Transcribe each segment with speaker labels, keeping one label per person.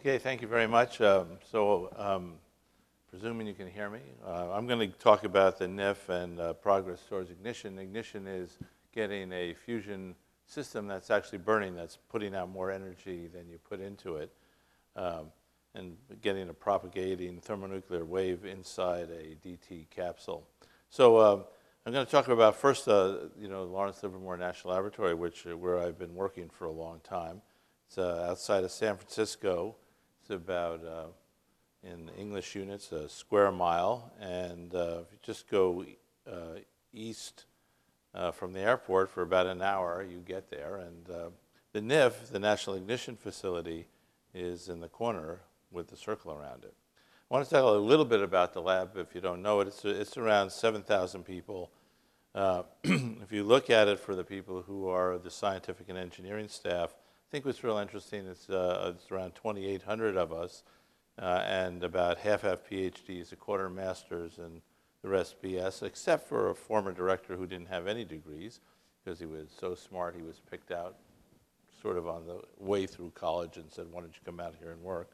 Speaker 1: Okay, thank you very much. Presuming you can hear me, I'm going to talk about the NIF and progress towards ignition. Ignition is getting a fusion system that's actually burning, that's putting out more energy than you put into it, and getting a propagating thermonuclear wave inside a DT capsule. So I'm going to talk about first, Lawrence Livermore National Laboratory, where I've been working for a long time. It's outside of San Francisco. It's about, in English units, a square mile. And if you just go east from the airport for about an hour, you get there. And the NIF, the National Ignition Facility, is in the corner with the circle around it. I want to tell a little bit about the lab. If you don't know it, it's around 7,000 people. If you look at it for the people who are the scientific and engineering staff, I think what's real interesting is it's around 2,800 of us, and about half have PhDs, a quarter masters, and the rest BS, except for a former director who didn't have any degrees because he was so smart he was picked out sort of on the way through college and said, why don't you come out here and work?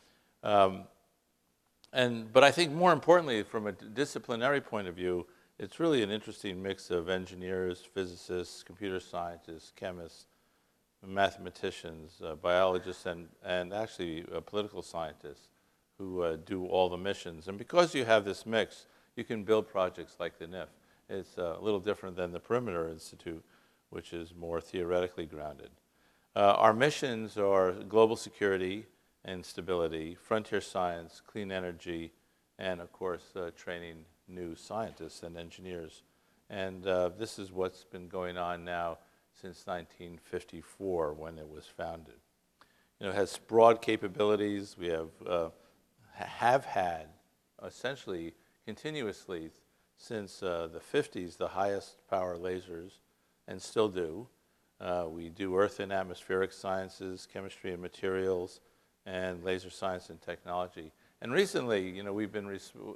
Speaker 1: But I think more importantly, from a disciplinary point of view, it's really an interesting mix of engineers, physicists, computer scientists, chemists, mathematicians, biologists, and actually political scientists who do all the missions. And because you have this mix, you can build projects like the NIF. It's a little different than the Perimeter Institute, which is more theoretically grounded. Our missions are global security and stability, frontier science, clean energy, and of course, training new scientists and engineers. And this is what's been going on now since 1954 when it was founded. It has broad capabilities. We have had essentially continuously since the 50s the highest power lasers, and still do. We do earth and atmospheric sciences, chemistry and materials, and laser science and technology. And recently, we've been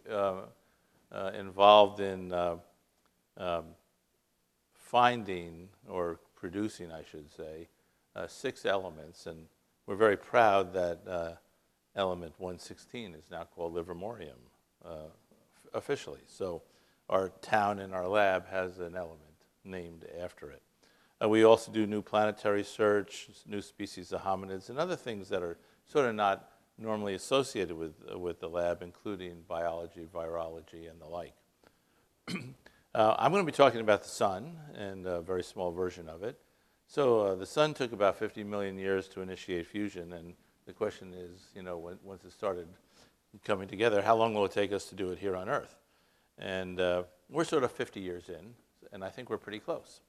Speaker 1: involved in finding, or producing, I should say, 6 elements, and we're very proud that element 116 is now called livermorium officially. So our town and our lab has an element named after it. We also do new planetary search, new species of hominids, and other things that are sort of not normally associated with the lab, including biology, virology, and the like. I'm going to be talking about the sun and a very small version of it. So the sun took about 50 million years to initiate fusion, and the question is, once it started coming together, how long will it take us to do it here on Earth? And we're sort of 50 years in, and I think we're pretty close.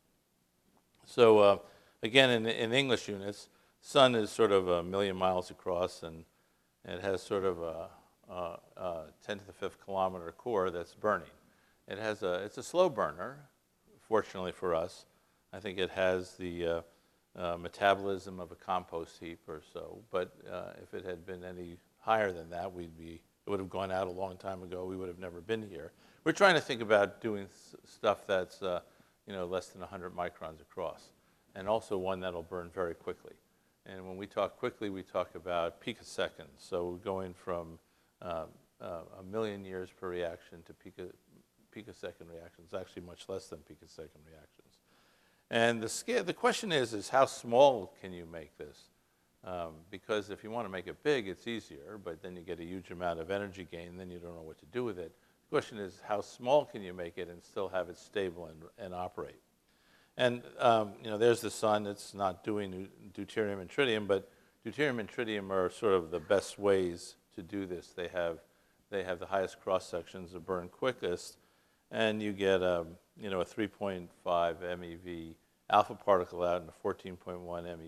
Speaker 1: So again, in English units, sun is sort of 1 million miles across, and it has sort of a 10 to the 5th kilometer core that's burning. It's a slow burner, fortunately for us. I think it has the metabolism of a compost heap or so, but if it had been any higher than that, it would have gone out a long time ago. We would have never been here. We're trying to think about doing stuff that's less than 100 microns across, and also one that'll burn very quickly. And when we talk quickly, we talk about picoseconds. So we're going from 1 million years per reaction to picosecond reactions, actually much less than picosecond reactions. And the question is how small can you make this? Because if you want to make it big, it's easier, but then you get a huge amount of energy gain, and then you don't know what to do with it. The question is, how small can you make it and still have it stable and operate? And there's the sun. It's not doing deuterium and tritium, but deuterium and tritium are sort of the best ways to do this. They have the highest cross sections, that burn quickest, and you get a 3.5 MeV alpha particle out and a 14.1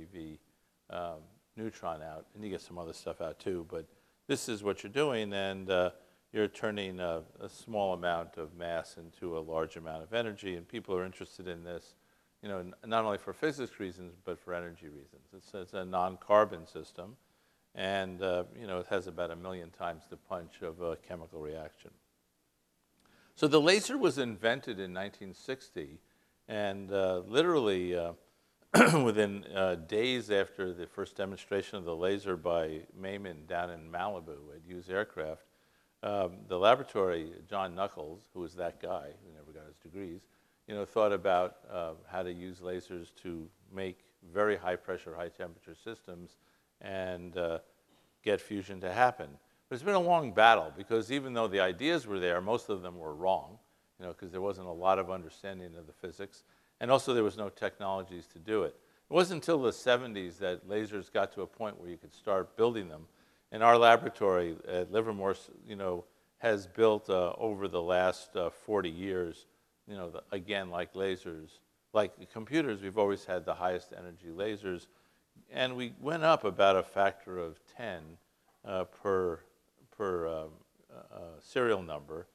Speaker 1: MeV neutron out, and you get some other stuff out too. But this is what you're doing, and you're turning a small amount of mass into a large amount of energy, and people are interested in this, not only for physics reasons, but for energy reasons. It's a non-carbon system, and it has about 1 million times the punch of a chemical reaction. So the laser was invented in 1960, and literally within days after the first demonstration of the laser by Mayman down in Malibu at Hughes Aircraft, the laboratory, John Knuckles, who was that guy who never got his degrees, thought about how to use lasers to make very high pressure, high temperature systems and get fusion to happen. But it's been a long battle because even though the ideas were there, most of them were wrong, because there wasn't a lot of understanding of the physics. And also there was no technologies to do it. It wasn't until the 70s that lasers got to a point where you could start building them. And our laboratory at Livermore, has built over the last 40 years, again, like lasers, like computers, we've always had the highest energy lasers. And we went up about a factor of 10 per serial number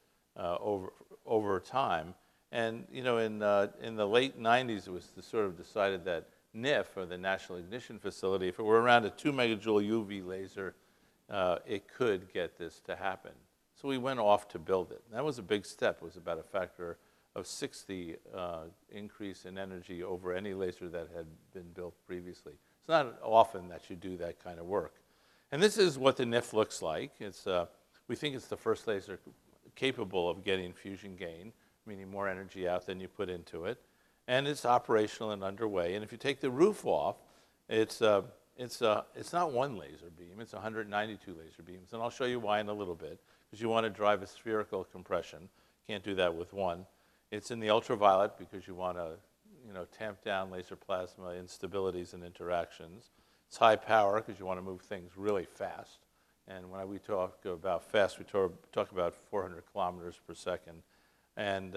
Speaker 1: over time. And in the late 90s, it was sort of decided that NIF, or the National Ignition Facility, if it were around a 2 megajoule UV laser, it could get this to happen. So we went off to build it. That was a big step. It was about a factor of 60 increase in energy over any laser that had been built previously. It's not often that you do that kind of work. And this is what the NIF looks like. We think it's the first laser capable of getting fusion gain, meaning more energy out than you put into it. And it's operational and underway. And if you take the roof off, it's not one laser beam, it's 192 laser beams. And I'll show you why in a little bit, because you want to drive a spherical compression. Can't do that with one. It's in the ultraviolet because you want to tamp down laser plasma instabilities and interactions. It's high power because you want to move things really fast. And when we talk about fast, we talk about 400 kilometers per second. And,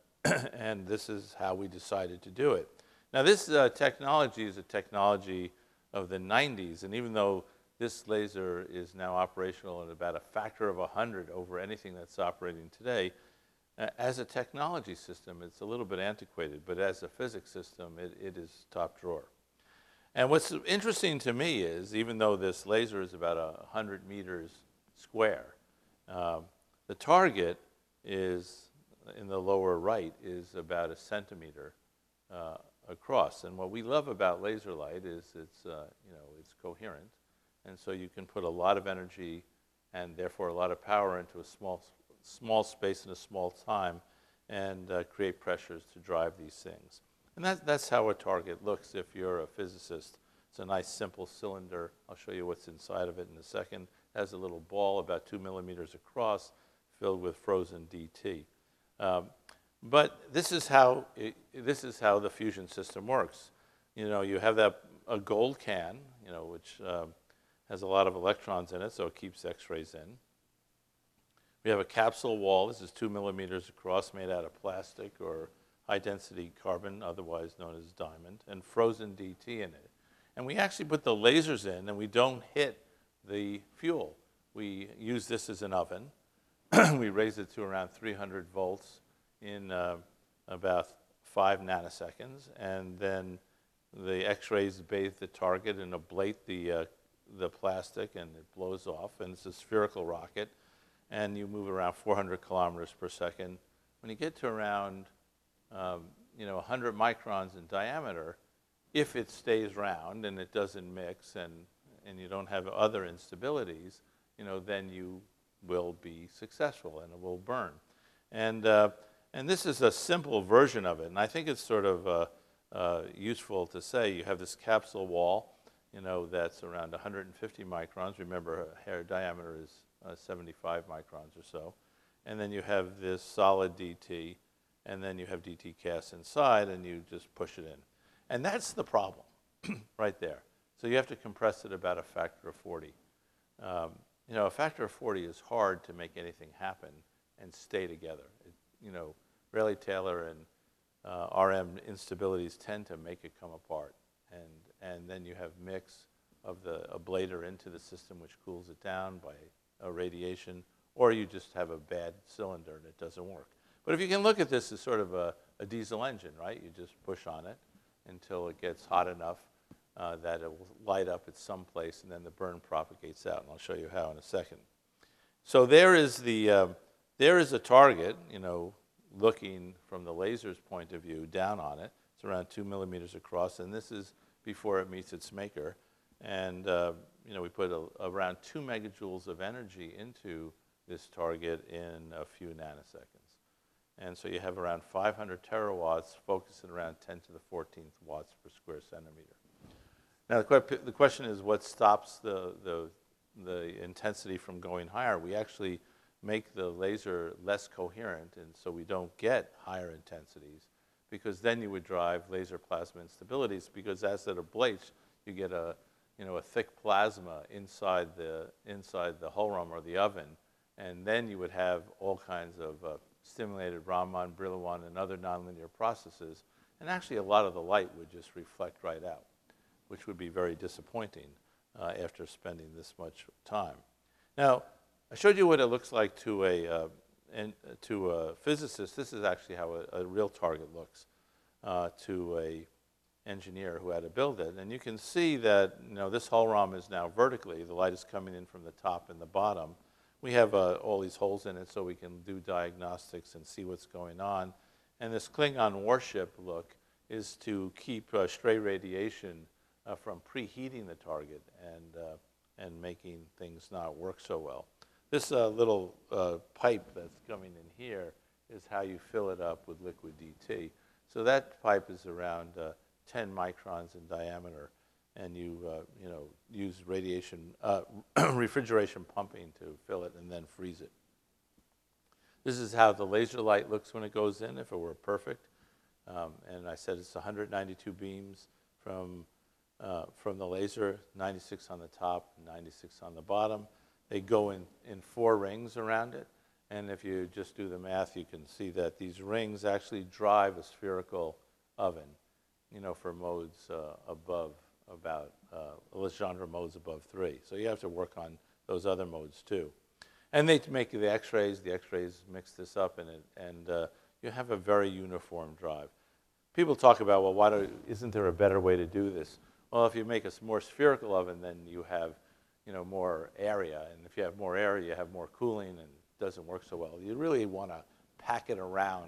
Speaker 1: and this is how we decided to do it. Now this technology is a technology of the 90s, and even though this laser is now operational at about a factor of 100 over anything that's operating today, as a technology system, it's a little bit antiquated, but as a physics system, it is top drawer. And what's interesting to me is, even though this laser is about 100 meters square, the target is, in the lower right, is about a centimeter across. And what we love about laser light is it's coherent. And so you can put a lot of energy and therefore a lot of power into a small space in a small time and create pressures to drive these things. And that's how a target looks if you're a physicist. It's a nice simple cylinder. I'll show you what's inside of it in a second. It has a little ball about 2 millimeters across filled with frozen DT. But this is how the fusion system works. You have a gold can, which has a lot of electrons in it, so it keeps X-rays in. We have a capsule wall. This is 2 millimeters across, made out of plastic or high-density carbon, otherwise known as diamond, and frozen DT in it. And we actually put the lasers in, and we don't hit the fuel. We use this as an oven. We raise it to around 300 volts in about 5 nanoseconds, and then the X-rays bathe the target and ablate the plastic, and it blows off, and it's a spherical rocket, and you move around 400 kilometers per second. When you get to around 100 microns in diameter, if it stays round and it doesn't mix and you don't have other instabilities, then you will be successful and it will burn. And this is a simple version of it, and I think it's sort of useful to say you have this capsule wall, that's around 150 microns. Remember, a hair diameter is 75 microns or so. And then you have this solid DT, and then you have DT cast inside, and you just push it in. And that's the problem right there. So you have to compress it about a factor of 40. A factor of 40 is hard to make anything happen and stay together. Rayleigh-Taylor and RM instabilities tend to make it come apart. And then you have mix of the ablator into the system, which cools it down by radiation, or you just have a bad cylinder and it doesn't work. But if you can look at this as sort of a diesel engine, right? You just push on it until it gets hot enough that it will light up at some place, and then the burn propagates out. And I'll show you how in a second. So there is a target, looking from the laser's point of view down on it. It's It's around 2 millimeters across, and this is before it meets its maker. And we put around 2 megajoules of energy into this target in a few nanoseconds. And so you have around 500 terawatts focusing around 10 to the 14th watts per square centimeter. Now the question is, what stops the intensity from going higher? We actually make the laser less coherent, and so we don't get higher intensities, because then you would drive laser plasma instabilities, because as it ablates, you get a thick plasma inside the hohlraum or the oven, and then you would have all kinds of stimulated Raman, Brillouin, and other nonlinear processes, and actually a lot of the light would just reflect right out, which would be very disappointing after spending this much time. Now, I showed you what it looks like to a physicist. This is actually how a real target looks to a engineer who had to build it. And you can see that this hohlraum is now vertically. The light is coming in from the top and the bottom. We have all these holes in it so we can do diagnostics and see what's going on. And this Klingon warship look is to keep stray radiation from preheating the target and making things not work so well. This little pipe that's coming in here is how you fill it up with liquid DT. So that pipe is around 10 microns in diameter, and you use refrigeration pumping to fill it and then freeze it. This is how the laser light looks when it goes in, if it were perfect. And I said it's 192 beams from the laser, 96 on the top, 96 on the bottom. They go in 4 rings around it. And if you just do the math, you can see that these rings actually drive a spherical oven, for modes above about Legendre modes above 3. So you have to work on those other modes too. And they make the X-rays. The X-rays mix this up in it, and you have a very uniform drive. People talk about, well, isn't there a better way to do this? Well, if you make a more spherical oven, then you have more area, and if you have more area, you have more cooling, and it doesn't work so well. You really want to pack it around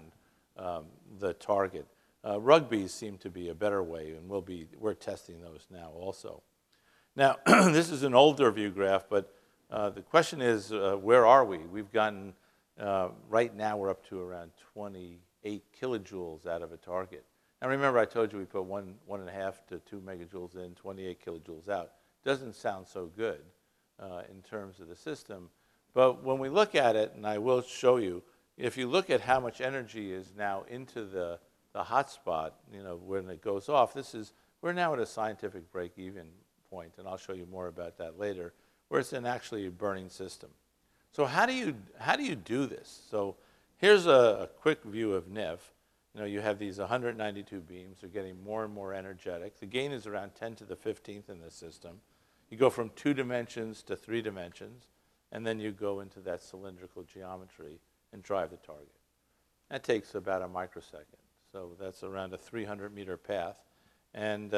Speaker 1: the target. Rugbies seem to be a better way, and we're testing those now also. Now, this is an older view graph, but the question is, where are we? We've gotten, right now we're up to around 28 kilojoules out of a target. Now remember, I told you we put 1.5 to 2 megajoules in, 28 kilojoules out. Doesn't sound so good in terms of the system, but when we look at it, and I will show you, if you look at how much energy is now into the hot spot, when it goes off, we're now at a scientific break-even point, and I'll show you more about that later, where it's actually a burning system. So how do you do this? So here's a quick view of NIF. You have these 192 beams. They're getting more and more energetic. The gain is around 10 to the 15th in this system. You go from 2 dimensions to 3 dimensions, and then you go into that cylindrical geometry and drive the target. That takes about a microsecond. So that's around a 300-meter path. And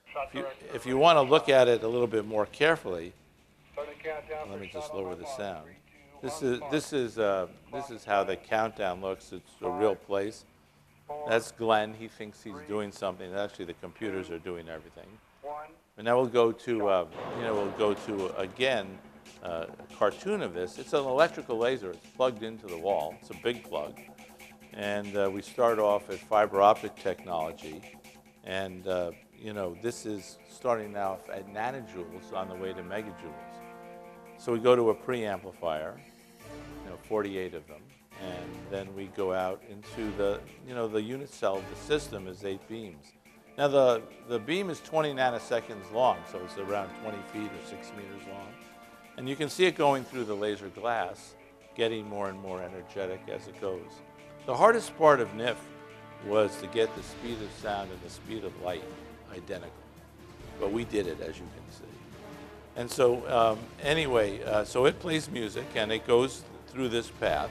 Speaker 1: if you want to look at it a little bit more carefully, let me just lower the sound. This is how the countdown looks. It's a real place. That's Glenn. He thinks he's doing something. Actually, the computers are doing everything. And now we'll go to again a cartoon of this. It's an electrical laser. It's plugged into the wall. It's a big plug. And we start off at fiber optic technology. And, this is starting off at nanojoules on the way to megajoules. So we go to a preamplifier, 48 of them. And then we go out into the unit cell of the system is 8 beams. Now the beam is 20 nanoseconds long, so it's around 20 feet or 6 meters long. And you can see it going through the laser glass, getting more and more energetic as it goes. The hardest part of NIF was to get the speed of sound and the speed of light identical. But we did it, as you can see. And so so it plays music, and it goes through this path.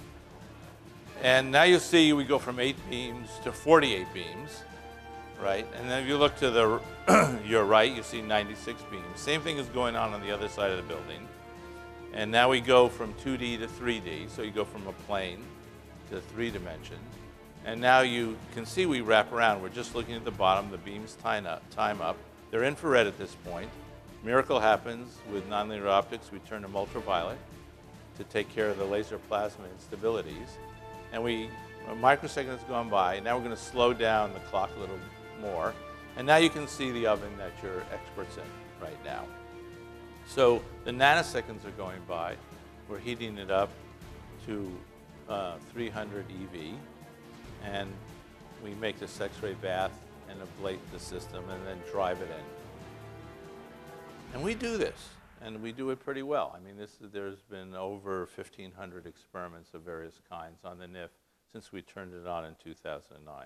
Speaker 1: And now you see we go from 8 beams to 48 beams, right? And then if you look to your right, you see 96 beams. Same thing is going on the other side of the building. And now we go from 2D to 3D. So you go from a plane to 3 dimensions. And now you can see we wrap around. We're just looking at the bottom. The beams time up. They're infrared at this point. Miracle happens with nonlinear optics. We turn them ultraviolet to take care of the laser plasma instabilities. And a microsecond has gone by. Now we're going to slow down the clock a little more. And now you can see the oven that you're experts in right now. So the nanoseconds are going by. We're heating it up to 300 EV. And we make this X-ray bath and ablate the system and then drive it in. And we do this, and we do it pretty well. I mean, there's been over 1,500 experiments of various kinds on the NIF since we turned it on in 2009.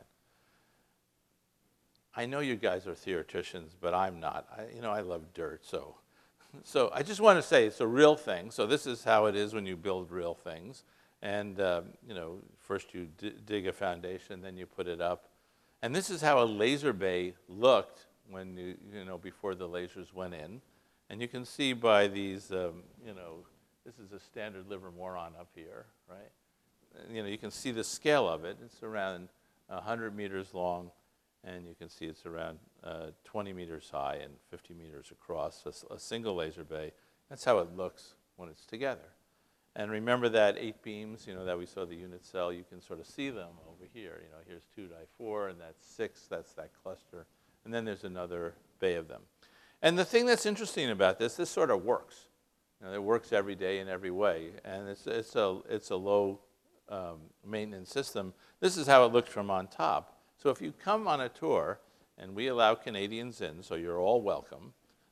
Speaker 1: I know you guys are theoreticians, but I'm not. I love dirt, so I just want to say it's a real thing. So this is how it is when you build real things. And, first you dig a foundation, then you put it up. And this is how a laser bay looked when before the lasers went in. And you can see by these, this is a standard Livermore up here, right? You can see the scale of it. It's around 100 meters long, and you can see it's around 20 meters high and 50 meters across, a single laser bay. That's how it looks when it's together. And remember that 8 beams, that we saw the unit cell, you can sort of see them over here. Here's 2×4, and that's 6, that's that cluster. And then there's another bay of them. And the thing that's interesting about this sort of works. It works every day in every way. And it's a low maintenance system. This is how it looks from on top. So if you come on a tour, and we allow Canadians in, so you're all welcome,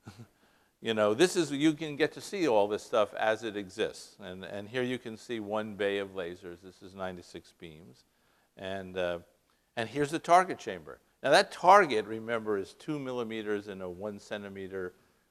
Speaker 1: you can get to see all this stuff as it exists. And here you can see one bay of lasers. This is 96 beams. And here's the target chamber. Now that target, remember, is 2 millimeters in a 1 centimeter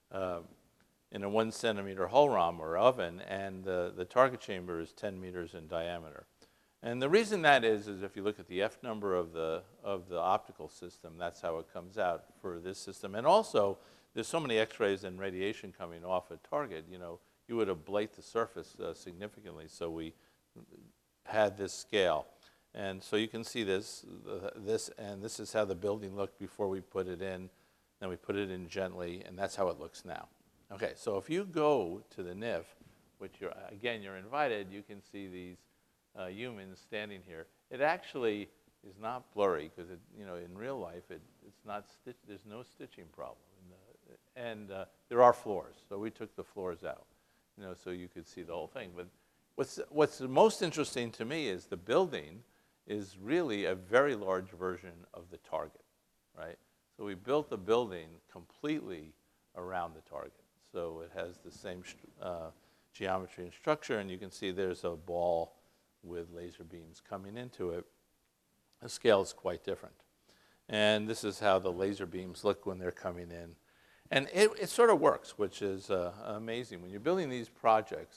Speaker 1: hull ROM or oven, and the target chamber is 10 meters in diameter. And the reason that is if you look at the F number of the optical system, that's how it comes out for this system. And also, there's so many X-rays and radiation coming off a target, you would ablate the surface significantly. So we had this scale. And so you can see this, and this is how the building looked before we put it in. Then we put it in gently, and that's how it looks now. Okay, so if you go to the NIF, which you're invited, you can see these humans standing here. It actually is not blurry because in real life it's not there's no stitching problem. And there are floors, so we took the floors out, so you could see the whole thing. But what's most interesting to me is the building is really a very large version of the target, right? So we built the building completely around the target. So it has the same geometry and structure, and you can see there's a ball with laser beams coming into it. The scale is quite different. And this is how the laser beams look when they're coming in. And it sort of works, which is amazing. When you're building these projects,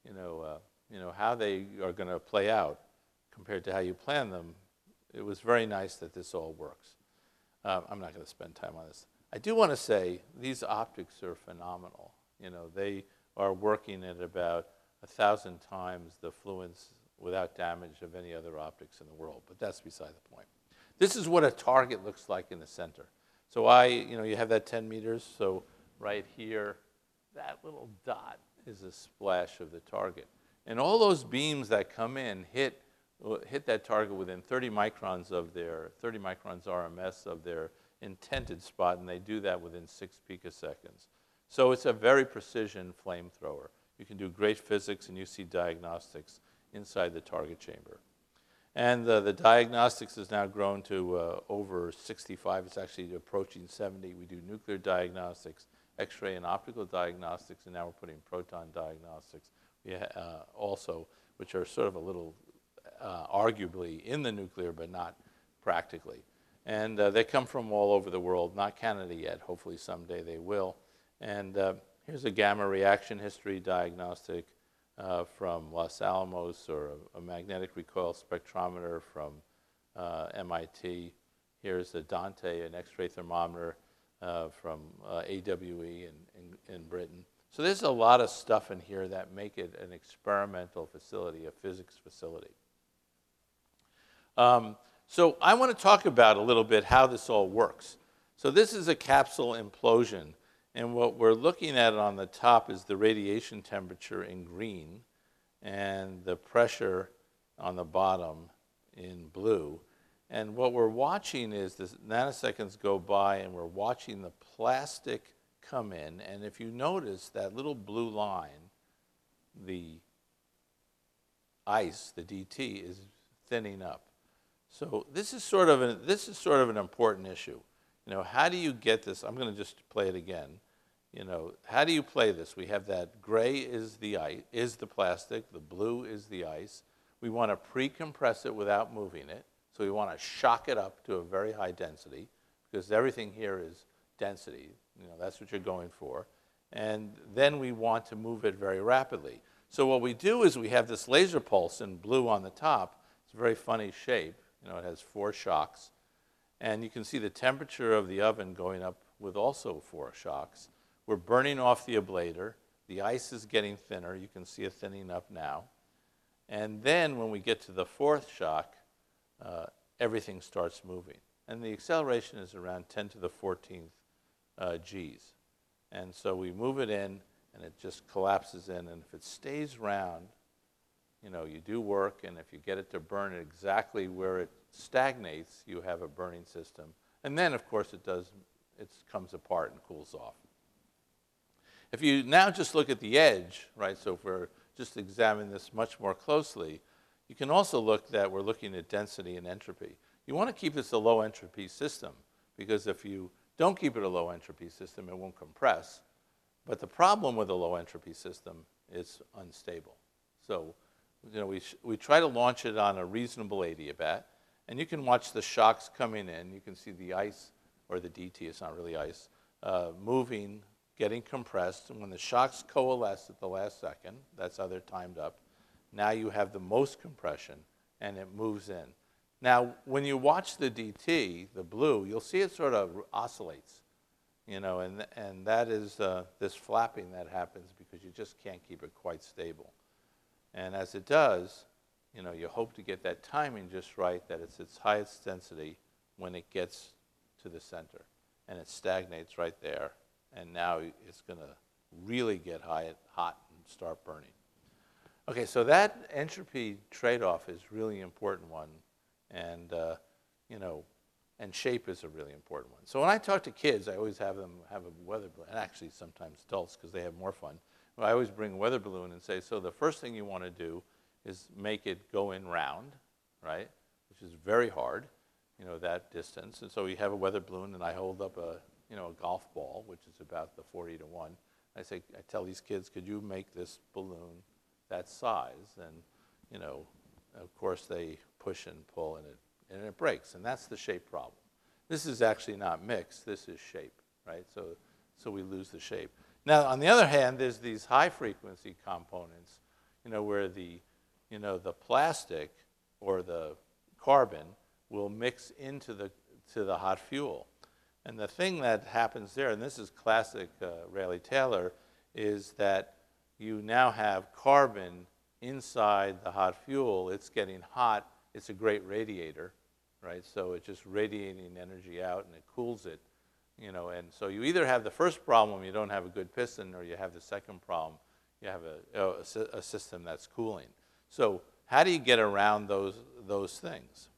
Speaker 1: how they are going to play out compared to how you plan them, it was very nice that this all works. I'm not going to spend time on this. I do want to say these optics are phenomenal. They are working at about 1,000 times the fluence without damage of any other optics in the world, but that's beside the point. This is what a target looks like in the center. So you have that 10 meters, so right here, that little dot is a splash of the target. And all those beams that come in hit that target within 30 microns RMS of their intended spot, and they do that within 6 picoseconds. So it's a very precision flamethrower. You can do great physics, and you see diagnostics inside the target chamber. And the diagnostics has now grown to over 65. It's actually approaching 70. We do nuclear diagnostics, X-ray and optical diagnostics, and now we're putting proton diagnostics also, which are sort of a little arguably in the nuclear, but not practically. And they come from all over the world, not Canada yet. Hopefully someday they will. And here's a gamma reaction history diagnostic from Los Alamos, or a magnetic recoil spectrometer from MIT. Here's the Dante, an X-ray thermometer from AWE in Britain. So there's a lot of stuff in here that make it an experimental facility, a physics facility. So I want to talk about a little bit how this all works. So this is a capsule implosion, and what we're looking at on the top is the radiation temperature in green and the pressure on the bottom in blue. And what we're watching is the nanoseconds go by, and we're watching the plastic come in. And if you notice that little blue line, the ice, the DT, is thinning up. So this is sort of an important issue. You know, how do you get this? I'm going to just play it again. You know, how do you play this? We have that gray is the ice, is the plastic, the blue is the ice. We want to pre-compress it without moving it. So we want to shock it up to a very high density, because everything here is density. You know, that's what you're going for. And then we want to move it very rapidly. So what we do is we have this laser pulse in blue on the top. It's a very funny shape. You know, it has 4 shocks. And you can see the temperature of the oven going up with also 4 shocks. We're burning off the ablator. The ice is getting thinner. You can see it thinning up now. And then when we get to the 4th shock, everything starts moving. And the acceleration is around 10 to the 14th Gs. And so we move it in, and it just collapses in. And if it stays round, you know, you do work, and if you get it to burn it exactly where it stagnates, you have a burning system. And then, of course, it comes apart and cools off. If you now just look at the edge, right, so if we're just examining this much more closely, you can also look that we're looking at density and entropy. You want to keep this a low entropy system, because if you don't keep it a low entropy system, it won't compress. But the problem with a low entropy system is unstable. So, you know, we try to launch it on a reasonable adiabat, and you can watch the shocks coming in. You can see the ice, or the DT, it's not really ice, moving, getting compressed. And when the shocks coalesce at the last second, that's how they're timed up, now you have the most compression, and it moves in. Now, when you watch the DT, the blue, you'll see it sort of oscillates, you know, and that is this flapping that happens because you just can't keep it quite stable. And as it does, you know, you hope to get that timing just right, that it's its highest density when it gets to the center. And it stagnates right there. And now it's going to really get hot and start burning. Okay, so that entropy trade-off is really important one. And, you know, and shape is a really important one. So when I talk to kids, I always have them have a weather balloon, and actually sometimes adults because they have more fun. I always bring a weather balloon and say, so the first thing you want to do is make it go in round, right, which is very hard, you know, that distance. And so we have a weather balloon, and I hold up a golf ball, which is about the 40-to-1. I tell these kids, could you make this balloon that size? And, you know, of course, they push and pull, and it breaks. And that's the shape problem. This is actually not mixed. This is shape, right? So we lose the shape. Now, on the other hand, there's these high-frequency components, you know, where the plastic or the carbon will mix into the hot fuel. And the thing that happens there, and this is classic Rayleigh-Taylor, is that you now have carbon inside the hot fuel. It's getting hot. It's a great radiator, right? So it's just radiating energy out, and it cools it. You know, and so you either have the first problem, you don't have a good piston, or you have the second problem, you have a system that's cooling. So how do you get around those things?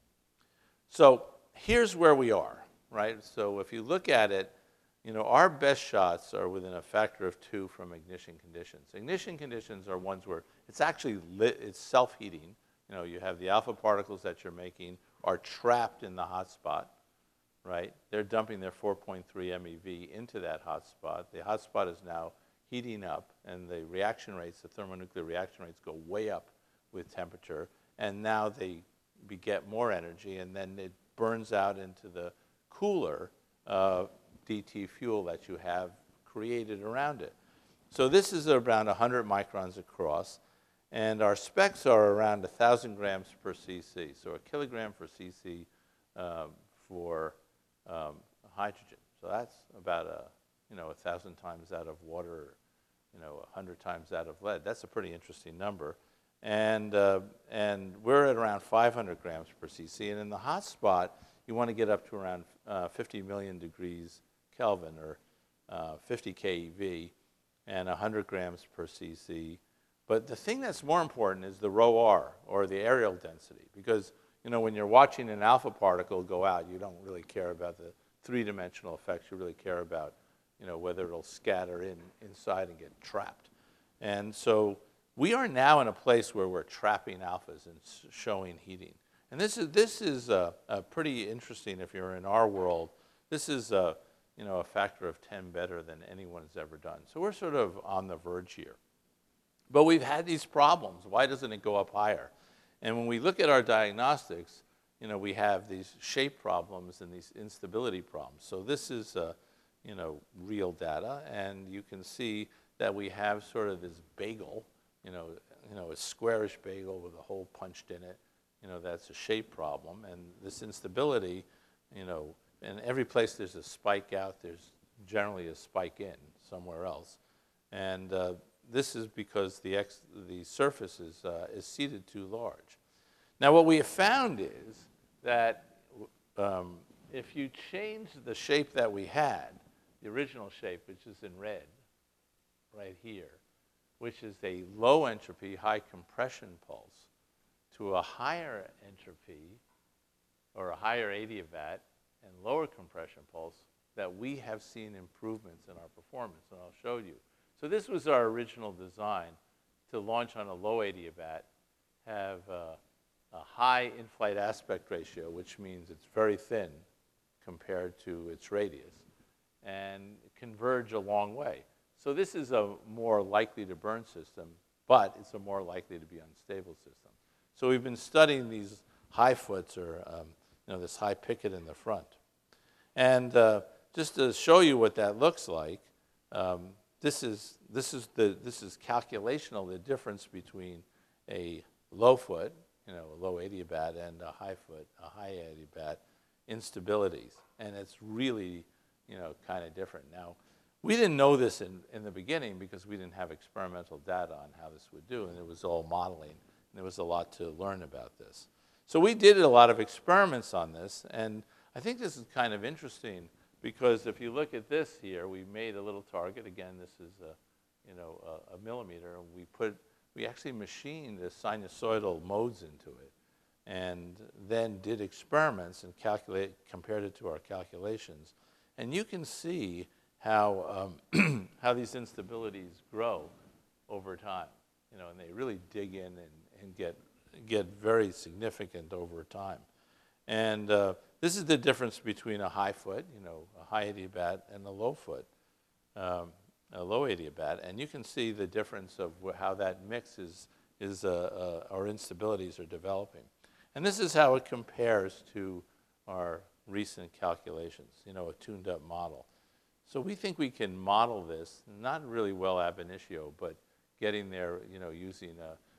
Speaker 1: So here's where we are, right? So if you look at it, you know, our best shots are within a factor of 2 from ignition conditions. Ignition conditions are ones where it's actually lit, it's self-heating. You know, you have the alpha particles that you're making are trapped in the hot spot. Right? They're dumping their 4.3 MeV into that hot spot. The hot spot is now heating up, and the reaction rates, the thermonuclear reaction rates, go way up with temperature, and now they beget more energy, and then it burns out into the cooler DT fuel that you have created around it. So this is around 100 microns across, and our specs are around 1,000 grams per cc, so a kilogram per cc for hydrogen. So that's about 1,000 times out of water, 100 times out of lead. That's a pretty interesting number. And we're at around 500 grams per cc. And in the hot spot, you want to get up to around 50 million degrees Kelvin, or 50 keV, and 100 grams per cc. But the thing that's more important is the rho r, or the areal density, because when you're watching an alpha particle go out, you don't really care about the three-dimensional effects. You really care about whether it'll scatter inside and get trapped. And so we are now in a place where we're trapping alphas and showing heating. And this is pretty interesting if you're in our world. This is a factor of 10 better than anyone has ever done. So we're sort of on the verge here. But we've had these problems. Why doesn't it go up higher? And when we look at our diagnostics, we have these shape problems and these instability problems. So this is real data, and you can see that we have sort of this bagel, a squarish bagel with a hole punched in it. That's a shape problem. And this instability, in every place there's a spike out, there's generally a spike in somewhere else. And this is because the surface is seated too large. Now, what we have found is that if you change the shape that we had, the original shape, which is in red, right here, which is a low entropy, high compression pulse, to a higher entropy, or a higher adiabat, and lower compression pulse, that we have seen improvements in our performance, and I'll show you. So this was our original design, to launch on a low adiabat, have a high in-flight aspect ratio, which means it's very thin compared to its radius, and converge a long way. So this is a more likely to burn system, but it's a more likely to be unstable system. So we've been studying these high foots, or this high picket in the front. And just to show you what that looks like, this is calculational, the difference between a low foot, a low adiabat, and a high foot, a high adiabat instabilities. And it's really, kind of different. Now, we didn't know this in the beginning because we didn't have experimental data on how this would do, and it was all modeling, and there was a lot to learn about this. So we did a lot of experiments on this, and I think this is kind of interesting because if you look at this here, we made a little target. Again, this is a millimeter, and we actually machined the sinusoidal modes into it, and then did experiments and compared it to our calculations. And you can see how how these instabilities grow over time, and they really dig in and get very significant over time. And this is the difference between a high foot, a high adiabat, and a low foot, a low adiabat. And you can see the difference of how that mix our instabilities are developing. And this is how it compares to our recent calculations, a tuned up model. So we think we can model this, not really well ab initio, but getting there, using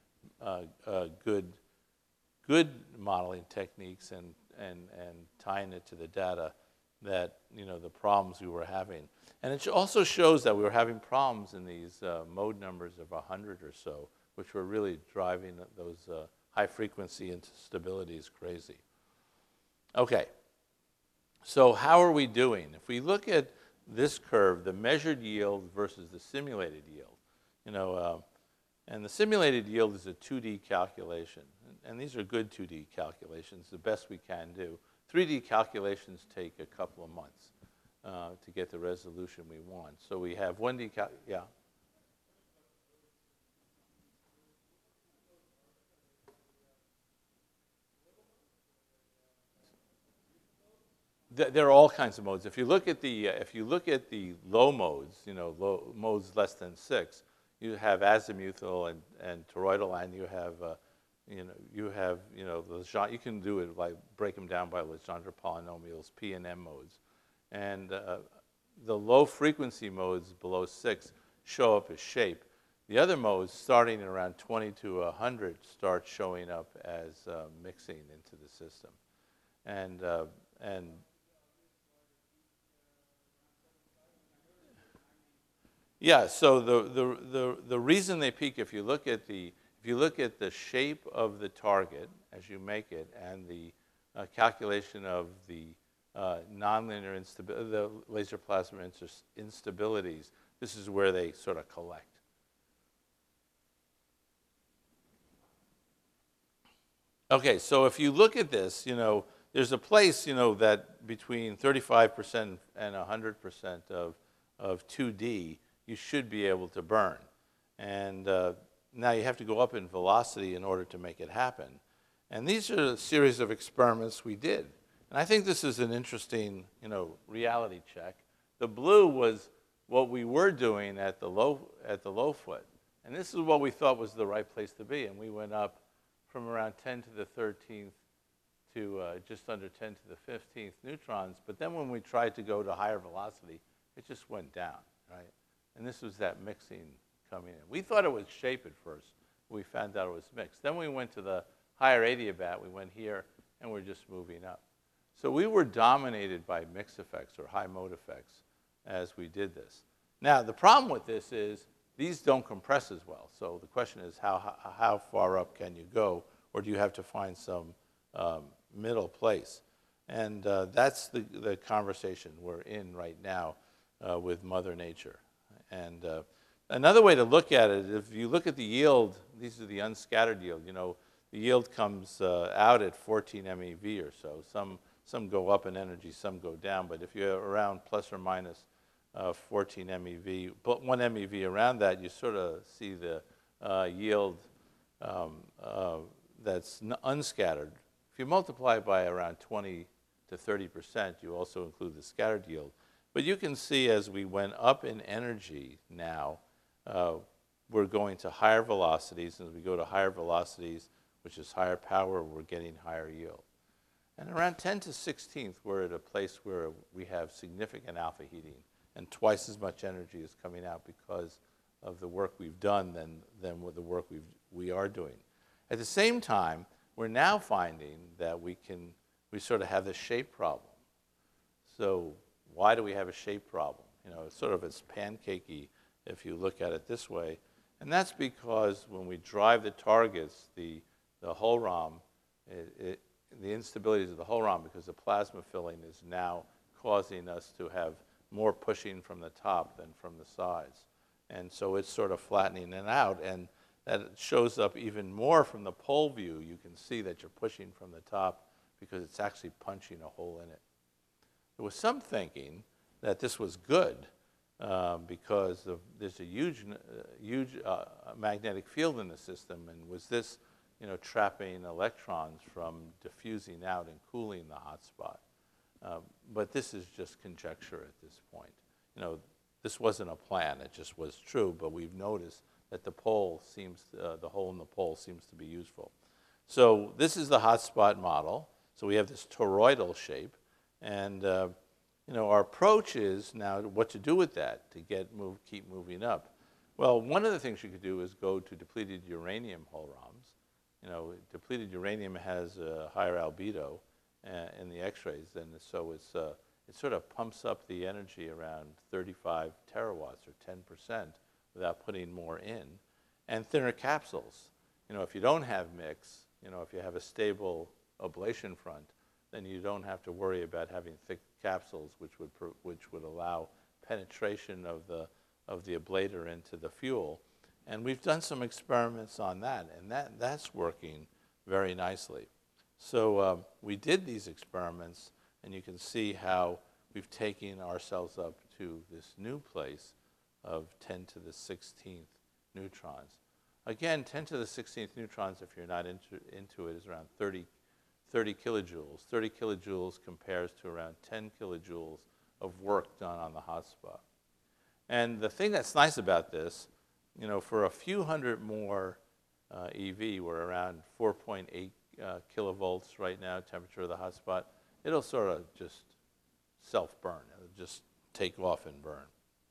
Speaker 1: good modeling techniques and tying it to the data that, the problems we were having. And it also shows that we were having problems in these mode numbers of 100 or so, which were really driving those high frequency instabilities crazy. Okay, so how are we doing? If we look at this curve, the measured yield versus the simulated yield, and the simulated yield is a 2D calculation. And these are good 2D calculations, the best we can do. 3D calculations take a couple of months to get the resolution we want. So we have 1D yeah. There are all kinds of modes. If you look at the low modes, low modes less than 6, you have azimuthal and toroidal, and you have you can do it like break them down by Legendre polynomials, P and M modes, and the low frequency modes below 6 show up as shape. The other modes, starting at around 20 to 100, start showing up as mixing into the system, and yeah, so the reason they peak, if you look at the if you look at the shape of the target as you make it and the calculation of the nonlinear instability, the laser plasma instabilities, this is where they sort of collect. Okay, so if you look at this, there's a place, that between 35% and 100% of 2D, you should be able to burn. And now you have to go up in velocity in order to make it happen. And these are a series of experiments we did. And I think this is an interesting, reality check. The blue was what we were doing at the low foot. And this is what we thought was the right place to be. And we went up from around 10 to the 13th to just under 10 to the 15th neutrons. But then when we tried to go to higher velocity, it just went down, right? And this was that mixing coming in. We thought it was shape at first. We found out it was mixed. Then we went to the higher adiabat. We went here, and we're just moving up. So we were dominated by mix effects or high mode effects as we did this. Now, the problem with this is these don't compress as well. So the question is, how far up can you go, or do you have to find some middle place? And that's the conversation we're in right now with Mother Nature. And another way to look at it, if you look at the yield, these are the unscattered yield. The yield comes out at 14 MeV or so. Some go up in energy, some go down. But if you're around plus or minus 14 MeV, but 1 MeV around that, you sort of see the yield that's unscattered. If you multiply by around 20 to 30%, you also include the scattered yield. But you can see as we went up in energy now, we're going to higher velocities. And as we go to higher velocities, which is higher power, we're getting higher yield. And around 10 to 16th, we're at a place where we have significant alpha heating, and twice as much energy is coming out because of the work we've done than with the work we are doing. At the same time, we're now finding that we sort of have the shape problem. So why do we have a shape problem? It's sort of pancakey if you look at it this way. And that's because when we drive the targets, the HOLROM, the instabilities of the HOLROM, because the plasma filling is now causing us to have more pushing from the top than from the sides. And so it's sort of flattening it out. And that shows up even more from the pole view. You can see that you're pushing from the top because it's actually punching a hole in it. There was some thinking that this was good because there's a huge magnetic field in the system, and was this trapping electrons from diffusing out and cooling the hot spot. But this is just conjecture at this point. This wasn't a plan, it just was true, but we've noticed that the hole in the pole seems to be useful. So this is the hotspot model. So we have this toroidal shape, and our approach is now what to do with that to keep moving up. Well, one of the things you could do is go to depleted uranium HOLROMs. Depleted uranium has a higher albedo in the X-rays, and so it sort of pumps up the energy around 35 terawatts or 10% without putting more in. And thinner capsules. If you don't have mix, if you have a stable ablation front, then you don't have to worry about having thick capsules, which would allow penetration of the ablator into the fuel. And we've done some experiments on that, and that's working very nicely. So we did these experiments, and you can see how we've taken ourselves up to this new place of 10 to the 16th neutrons. Again, 10 to the 16th neutrons, if you're not into it, is around 30 kilojoules. 30 kilojoules compares to around 10 kilojoules of work done on the hotspot. And the thing that's nice about this, for a few hundred more EV, we're around 4.8 kilovolts right now, temperature of the hotspot. It'll sort of just self-burn. It'll just take off and burn.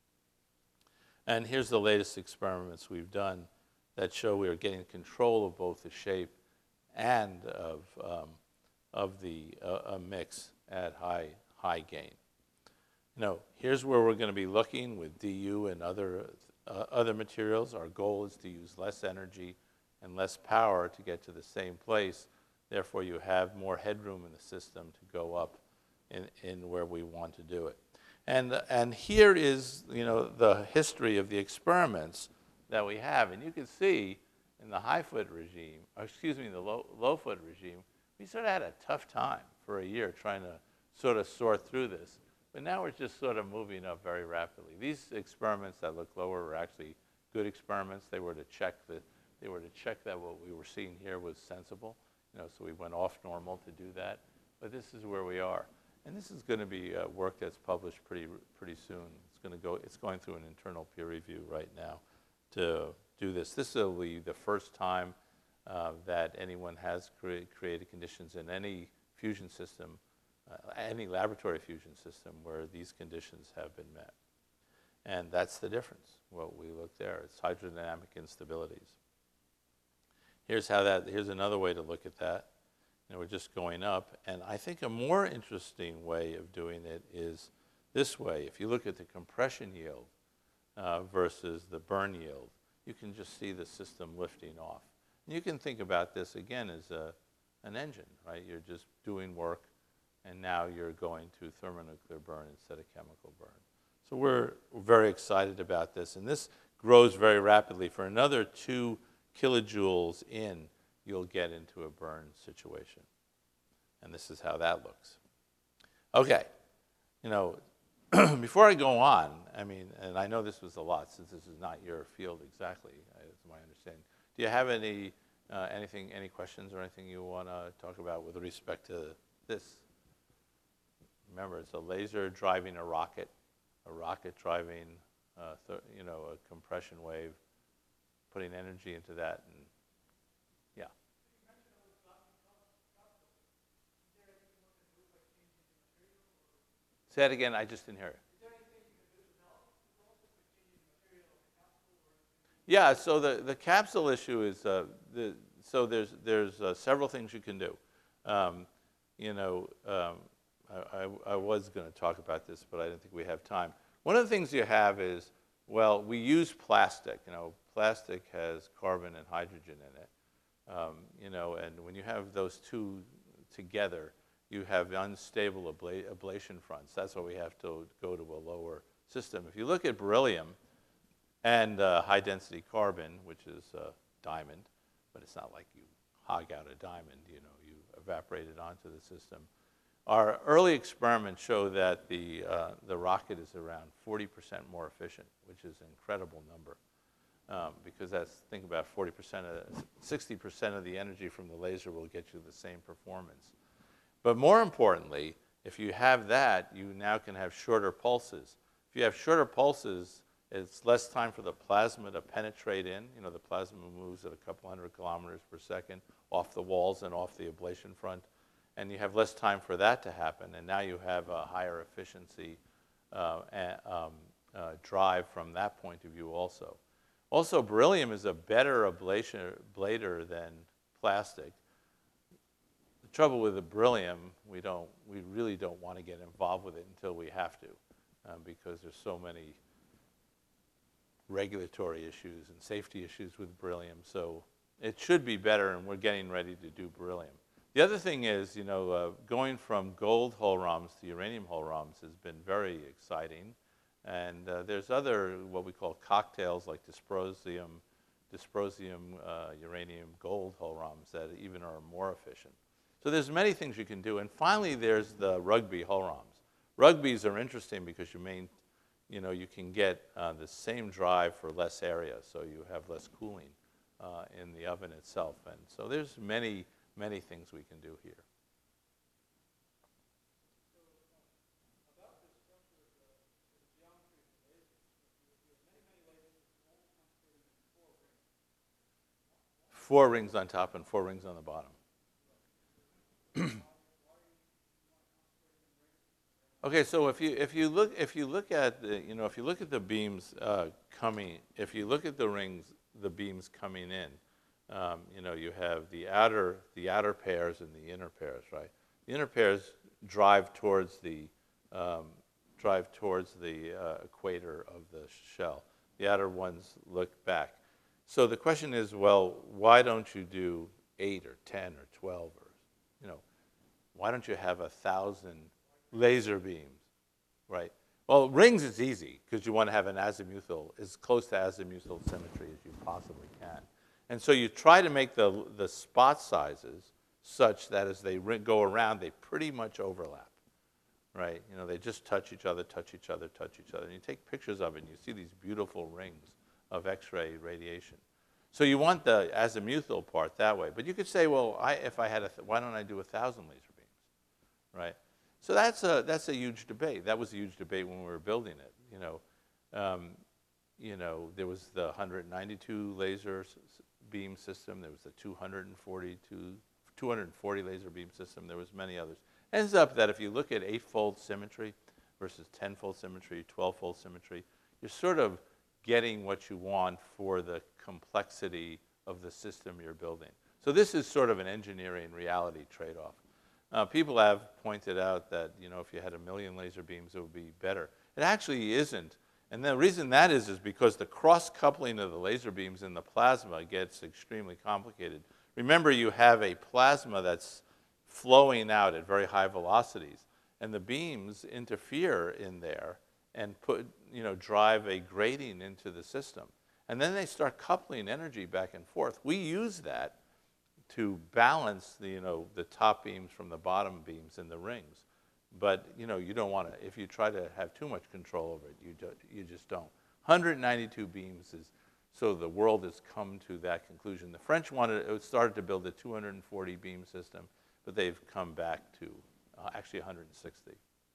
Speaker 1: And here's the latest experiments we've done that show we are getting control of both the shape and of the mix at high gain. Here's where we're going to be looking with DU and other materials. Our goal is to use less energy and less power to get to the same place. Therefore, you have more headroom in the system to go up in where we want to do it. And here is, the history of the experiments that we have. And you can see in the high foot regime, the low foot regime, we sort of had a tough time for a year trying to sort of sort through this. But now we're just sort of moving up very rapidly. These experiments that look lower were actually good experiments. They were to check that what we were seeing here was sensible. So we went off normal to do that. But this is where we are. And this is going to be work that's published pretty soon. It's going through an internal peer review right now to do this. This will be the first time that anyone has created conditions in any fusion system, any laboratory fusion system where these conditions have been met. And that's the difference, what we look there. It's hydrodynamic instabilities. Here's another way to look at that. We're just going up. And I think a more interesting way of doing it is this way. If you look at the compression yield versus the burn yield, you can just see the system lifting off. And you can think about this, again, as an engine, right? You're just doing work, and now you're going to thermonuclear burn instead of chemical burn. So we're very excited about this. And this grows very rapidly. For another 2 kilojoules in, you'll get into a burn situation. And this is how that looks. Okay. Before I go on, and I know this was a lot since this is not your field exactly, is my understanding. Do you have any questions or anything you want to talk about with respect to this? Remember, it's a laser driving a rocket driving, a compression wave, putting energy into that, and yeah. Say that again. I just didn't hear it. Yeah. So the capsule issue is so there's several things you can do. I was going to talk about this, but I didn't think we have time. One of the things you have is, well, we use plastic. Plastic has carbon and hydrogen in it. And when you have those two together, you have unstable ablation fronts. That's why we have to go to a lower system. If you look at beryllium and high-density carbon, which is diamond, but it's not like you hog out a diamond, you evaporate it onto the system. Our early experiments show that the rocket is around 40% more efficient, which is an incredible number. Because think about 60% of the energy from the laser will get you the same performance. But more importantly, if you have that, you now can have shorter pulses. If you have shorter pulses, it's less time for the plasma to penetrate in. The plasma moves at a couple hundred kilometers per second off the walls and off the ablation front. And you have less time for that to happen. And now you have a higher efficiency drive from that point of view also. Also, beryllium is a better ablator than plastic. The trouble with the beryllium, we really don't want to get involved with it until we have to, because there's so many regulatory issues and safety issues with beryllium. So it should be better, and we're getting ready to do beryllium. The other thing is, going from gold hole ROMs to uranium hole ROMs has been very exciting. And there's other, what we call cocktails, like dysprosium, uranium, gold hole ROMs that even are more efficient. So there's many things you can do. And finally, there's the Rugby hole ROMs. Rugbies are interesting because you can get the same drive for less area, so you have less cooling in the oven itself. And so there's many things we can do here. Four rings on top and 4 rings on the bottom. Okay, so if you look at the beams if you look at the rings, the beams coming in, you have the outer pairs and the inner pairs, right? The inner pairs drive towards the equator of the shell. The outer ones look back. So the question is, well, why don't you do 8 or 10 or 12 or, you know, why don't you have 1,000 laser beams, right? Well, rings is easy because you want to have an azimuthal, as close to azimuthal symmetry as you possibly can. And so you try to make the spot sizes such that as they go around, they pretty much overlap, right? You know, they just touch each other, touch each other, touch each other. And you take pictures of it, and you see these beautiful rings of X-ray radiation. So you want the azimuthal part that way. But you could say, well, if I had why don't I do 1,000 laser beams, right? So that's a huge debate. That was a huge debate when we were building it. There was the 192 laser beam system. There was the 240 laser beam system. There was many others. Ends up that if you look at 8-fold symmetry versus 10-fold symmetry, 12-fold symmetry, you're sort of getting what you want for the complexity of the system you're building. So this is sort of an engineering reality trade-off. People have pointed out that, if you had 1 million laser beams, it would be better. It actually isn't. And the reason that is because the cross-coupling of the laser beams in the plasma gets extremely complicated. Remember, you have a plasma that's flowing out at very high velocities, and the beams interfere in there and drive a grating into the system. And then they start coupling energy back and forth. We use that to balance the top beams from the bottom beams in the rings. But, you don't want to, if you try to have too much control over it, you just don't. 192 beams is, so the world has come to that conclusion. The French started to build a 240 beam system, but they've come back to actually 160.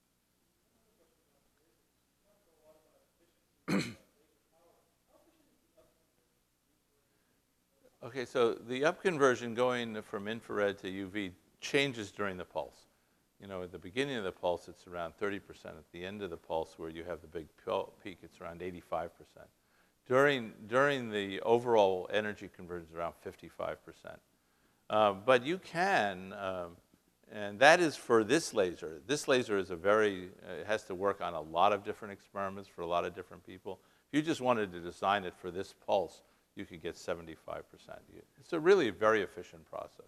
Speaker 1: Okay, so the up conversion going from infrared to UV changes during the pulse. At the beginning of the pulse, it's around 30%. At the end of the pulse, where you have the big peak, it's around 85%. During the overall energy conversion, it's around 55%. But you can, and that is for this laser. This laser is it has to work on a lot of different experiments for a lot of different people. If you just wanted to design it for this pulse, you could get 75%. It's a really very efficient process.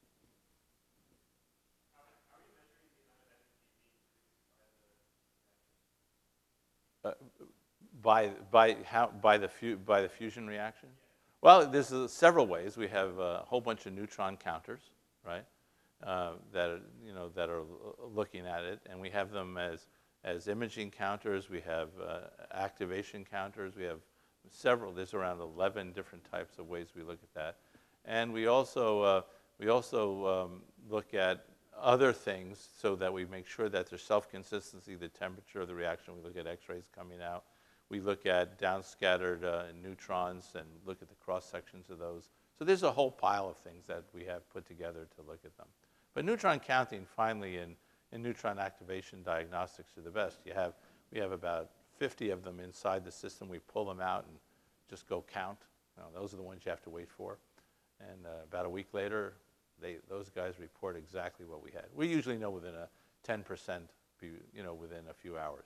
Speaker 1: By the fusion reaction? Well, there's several ways. We have a whole bunch of neutron counters, right? That are looking at it, and we have them as imaging counters. We have activation counters. We have several. There's around 11 different types of ways we look at that, and we also look at other things so that we make sure that there's self-consistency, the temperature of the reaction. We look at X-rays coming out. We look at downscattered neutrons and look at the cross-sections of those. So there's a whole pile of things that we have put together to look at them. But neutron counting, finally, in neutron activation diagnostics are the best. We have about 50 of them inside the system. We pull them out and just go count. Those are the ones you have to wait for. And about a week later, those guys report exactly what we had. We usually know within a 10%, within a few hours.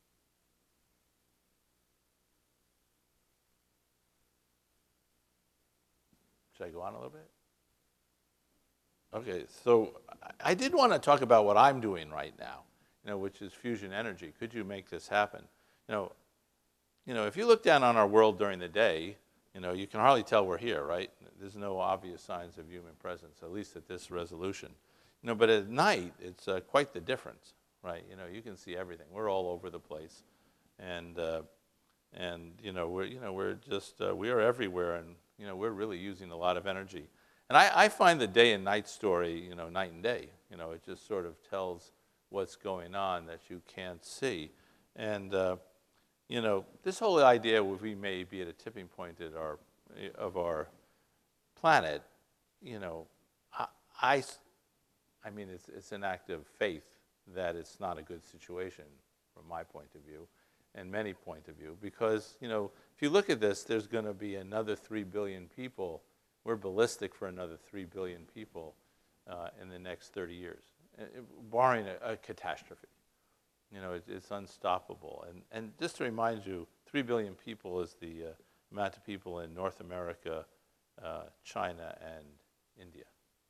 Speaker 1: Should I go on a little bit? Okay, so I did want to talk about what I'm doing right now, which is fusion energy. Could you make this happen? If you look down on our world during the day, you can hardly tell we're here, right? There's no obvious signs of human presence, at least at this resolution. But at night, it's quite the difference, right? You can see everything. We're all over the place, and we are everywhere, and we're really using a lot of energy. And I find the day and night story, night and day. It just sort of tells what's going on that you can't see. And, this whole idea where we may be at a tipping point of our planet, I mean, it's an act of faith that it's not a good situation from my point of view and many point of view. Because, if you look at this, there's going to be another 3 billion people. We're ballistic for another 3 billion people in the next 30 years, barring a catastrophe. It's unstoppable. And just to remind you, 3 billion people is the amount of people in North America, China, and India.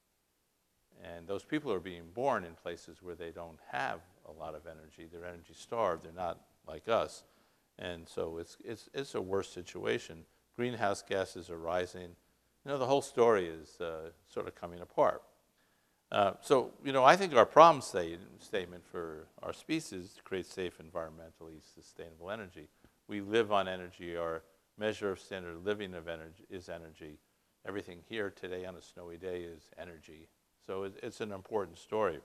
Speaker 1: And those people are being born in places where they don't have a lot of energy. They're energy starved. They're not like us. And so it's a worse situation. Greenhouse gases are rising. You know, the whole story is sort of coming apart. So, you know, I think our problem statement for our species is to create safe, environmentally sustainable energy. We live on energy. Our measure of standard of living of energy is energy. Everything here today on a snowy day is energy. So it's an important story.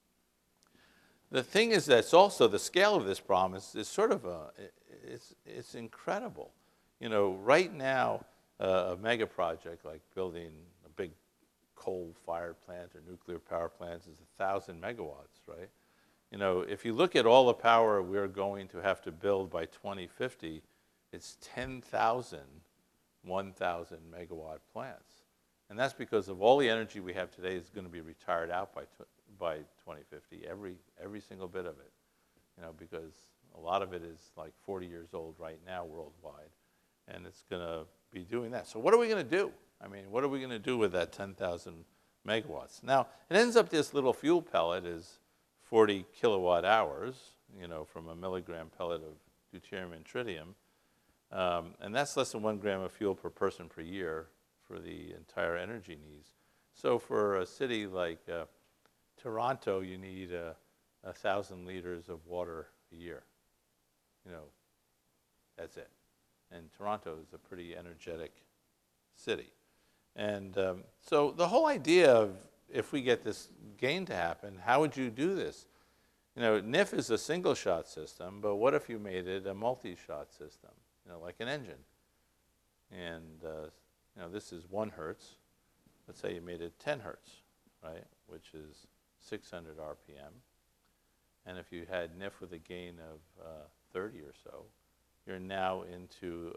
Speaker 1: The thing is that it's also the scale of this problem is sort of it's incredible. You know, right now, a mega project like building a big coal-fired plant or nuclear power plants is 1,000 megawatts, right? You know, if you look at all the power we're going to have to build by 2050, it's 10,000 1,000 megawatt plants. And that's because of all the energy we have today is going to be retired out by 2050, every single bit of it. You know, because a lot of it is like 40 years old right now worldwide, and it's going to be doing that. So what are we going to do? I mean, what are we going to do with that 10,000 megawatts? Now, it ends up this little fuel pellet is 40 kilowatt hours, you know, from a milligram pellet of deuterium and tritium. And that's less than 1 gram of fuel per person per year for the entire energy needs. So for a city like Toronto, you need 1,000 liters of water a year. You know, that's it. And Toronto is a pretty energetic city. And so the whole idea of if we get this gain to happen, how would you do this? You know, NIF is a single-shot system, but what if you made it a multi-shot system, you know, like an engine? And, you know, this is 1 hertz. Let's say you made it 10 hertz, right, which is 600 RPM. And if you had NIF with a gain of 30 or so, you're now into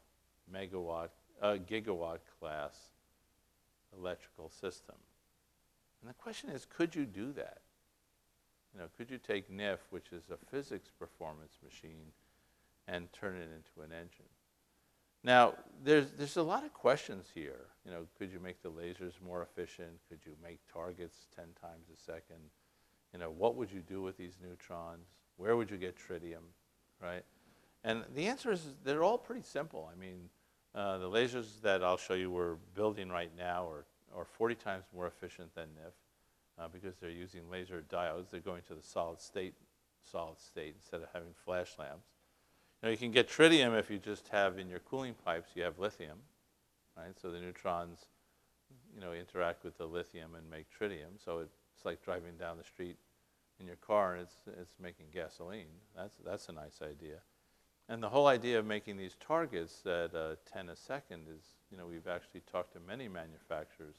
Speaker 1: a gigawatt class electrical system. And the question is, could you do that? You know, could you take NIF, which is a physics performance machine, and turn it into an engine? Now, there's a lot of questions here. You know, could you make the lasers more efficient? Could you make targets 10 times a second? You know, what would you do with these neutrons? Where would you get tritium, right? And the answer is they're all pretty simple. I mean, the lasers that I'll show you we're building right now are 40 times more efficient than NIF because they're using laser diodes. They're going to the solid state instead of having flash lamps. Now, you can get tritium if you just have in your cooling pipes, you have lithium, right? So the neutrons, you know, interact with the lithium and make tritium. So it's like driving down the street in your car and it's making gasoline. That's a nice idea. And the whole idea of making these targets at 10 a second is, you know, we've actually talked to many manufacturers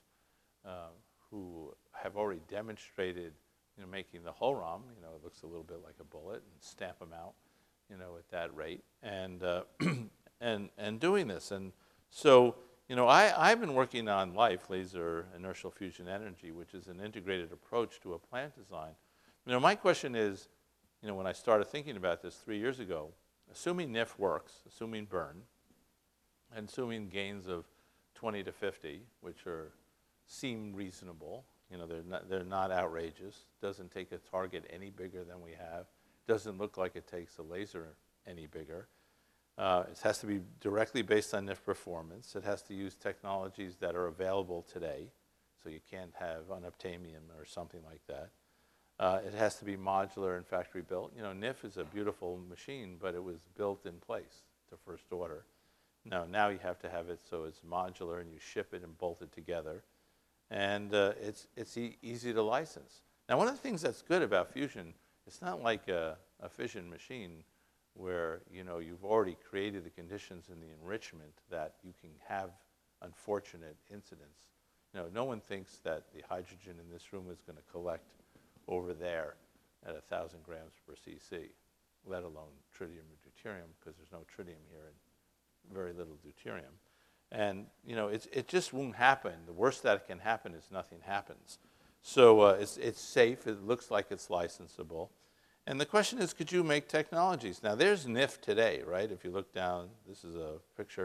Speaker 1: who have already demonstrated, you know, making the HOLROM, you know, it looks a little bit like a bullet, and stamp them out, you know, at that rate, and and doing this. And so, you know, I've been working on LIFE, laser inertial fusion energy, which is an integrated approach to a plant design. You know, my question is, you know, when I started thinking about this 3 years ago, assuming NIF works, assuming burn, and assuming gains of 20 to 50, which seem reasonable, you know, they're not outrageous. Doesn't take a target any bigger than we have. Doesn't look like it takes a laser any bigger. It has to be directly based on NIF performance. It has to use technologies that are available today, so you can't have unobtainium or something like that. It has to be modular and factory built. You know, NIF is a beautiful machine, but it was built in place to first order. Now you have to have it so it's modular and you ship it and bolt it together. And it's easy to license. Now, one of the things that's good about fusion, it's not like a fission machine where, you know, you've already created the conditions in the enrichment that you can have unfortunate incidents. You know, no one thinks that the hydrogen in this room is going to collect over there at 1,000 grams per cc, let alone tritium or deuterium, because there's no tritium here and very little deuterium. And, you know, it just won't happen. The worst that can happen is nothing happens. So it's safe. It looks like it's licensable. And the question is, could you make technologies? Now, there's NIF today, right? If you look down, this is a picture.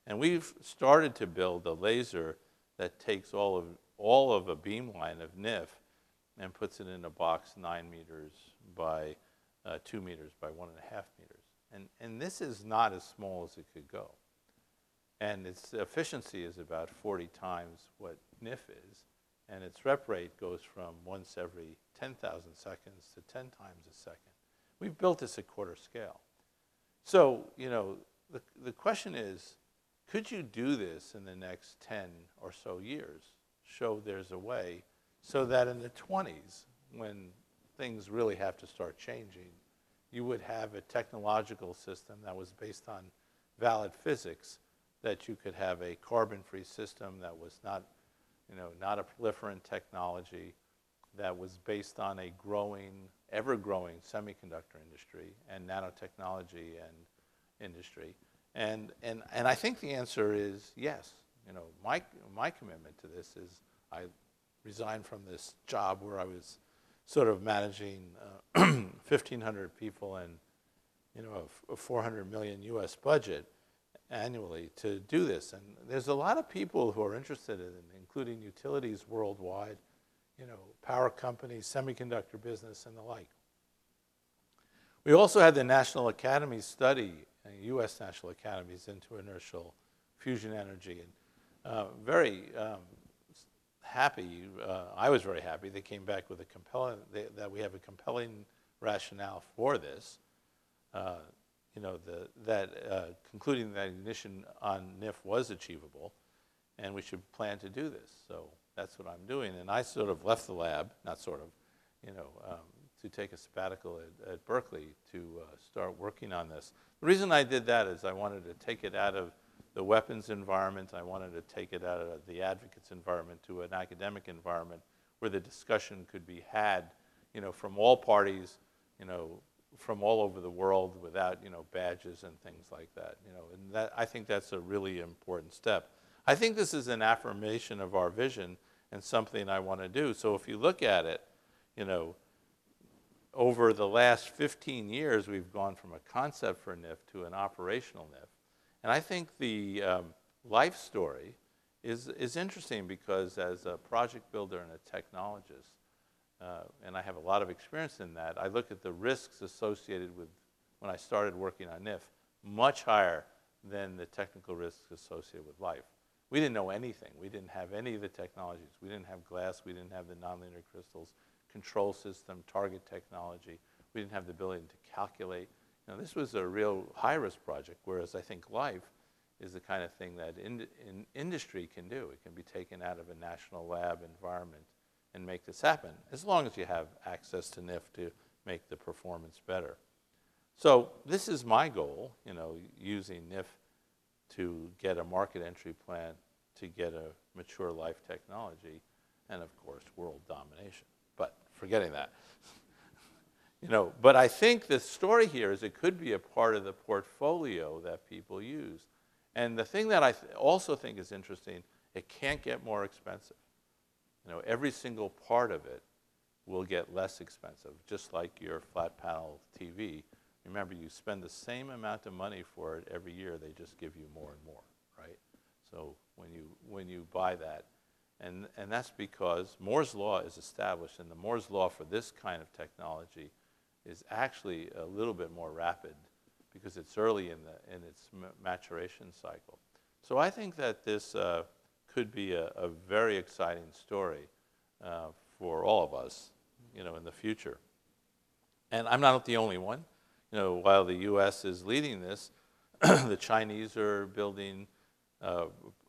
Speaker 1: And we've started to build a laser that takes all of a beamline of NIF and puts it in a box 9 meters by 2 meters by 1.5 meters. And this is not as small as it could go. And its efficiency is about 40 times what NIF is. And its rep rate goes from once every 10,000 seconds to 10 times a second. We've built this at quarter scale. So, you know, the question is, could you do this in the next 10 or so years? Show there's a way so that in the 20s, when things really have to start changing, you would have a technological system that was based on valid physics, that you could have a carbon-free system that was not, you know, not a proliferant technology, that was based on a growing, ever-growing semiconductor industry and nanotechnology and industry. And I think the answer is yes. You know, my commitment to this is I resigned from this job where I was sort of managing 1,500 people and, you know, a $400 million US budget annually to do this. And there's a lot of people who are interested in it, including utilities worldwide, you know, power companies, semiconductor business, and the like. We also had the National Academy study, U.S. National Academies, into inertial fusion energy. And very happy, I was very happy, they came back with a compelling, that we have a compelling rationale for this. You know, concluding that ignition on NIF was achievable, and we should plan to do this. So that's what I'm doing. And I sort of left the lab, not sort of, you know, to take a sabbatical at Berkeley to start working on this. The reason I did that is I wanted to take it out of the weapons environment. I wanted to take it out of the advocates environment to an academic environment where the discussion could be had, you know, from all parties, you know, from all over the world without, you know, badges and things like that, you know, and that, I think that's a really important step. I think this is an affirmation of our vision and something I want to do. So if you look at it, you know, over the last 15 years, we've gone from a concept for NIF to an operational NIF. And I think the life story is interesting because as a project builder and a technologist, and I have a lot of experience in that, I look at the risks associated with, when I started working on NIF, much higher than the technical risks associated with life. We didn't know anything. We didn't have any of the technologies. We didn't have glass. We didn't have the nonlinear crystals, control system, target technology. We didn't have the ability to calculate. You know, this was a real high-risk project, whereas I think life is the kind of thing that industry can do. It can be taken out of a national lab environment and make this happen, as long as you have access to NIF to make the performance better. So this is my goal, you know, using NIF to get a market entry plan, to get a mature life technology, and of course, world domination. But forgetting that. You know, but I think the story here is it could be a part of the portfolio that people use. And the thing that I also think is interesting, it can't get more expensive. You know, every single part of it will get less expensive, just like your flat panel TV. Remember, you spend the same amount of money for it every year. They just give you more and more, right? So when you buy that, and that's because Moore's law is established, and the Moore's law for this kind of technology is actually a little bit more rapid because it's early in its maturation cycle. So I think that this could be a very exciting story for all of us, you know, in the future. And I'm not the only one. You know, while the U.S. is leading this, the Chinese are building a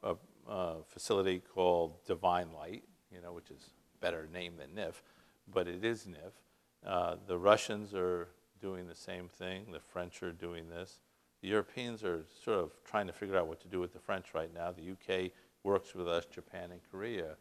Speaker 1: facility called Divine Light, you know, which is a better name than NIF, but it is NIF. The Russians are doing the same thing. The French are doing this. The Europeans are sort of trying to figure out what to do with the French right now. The UK works with us. Japan and Korea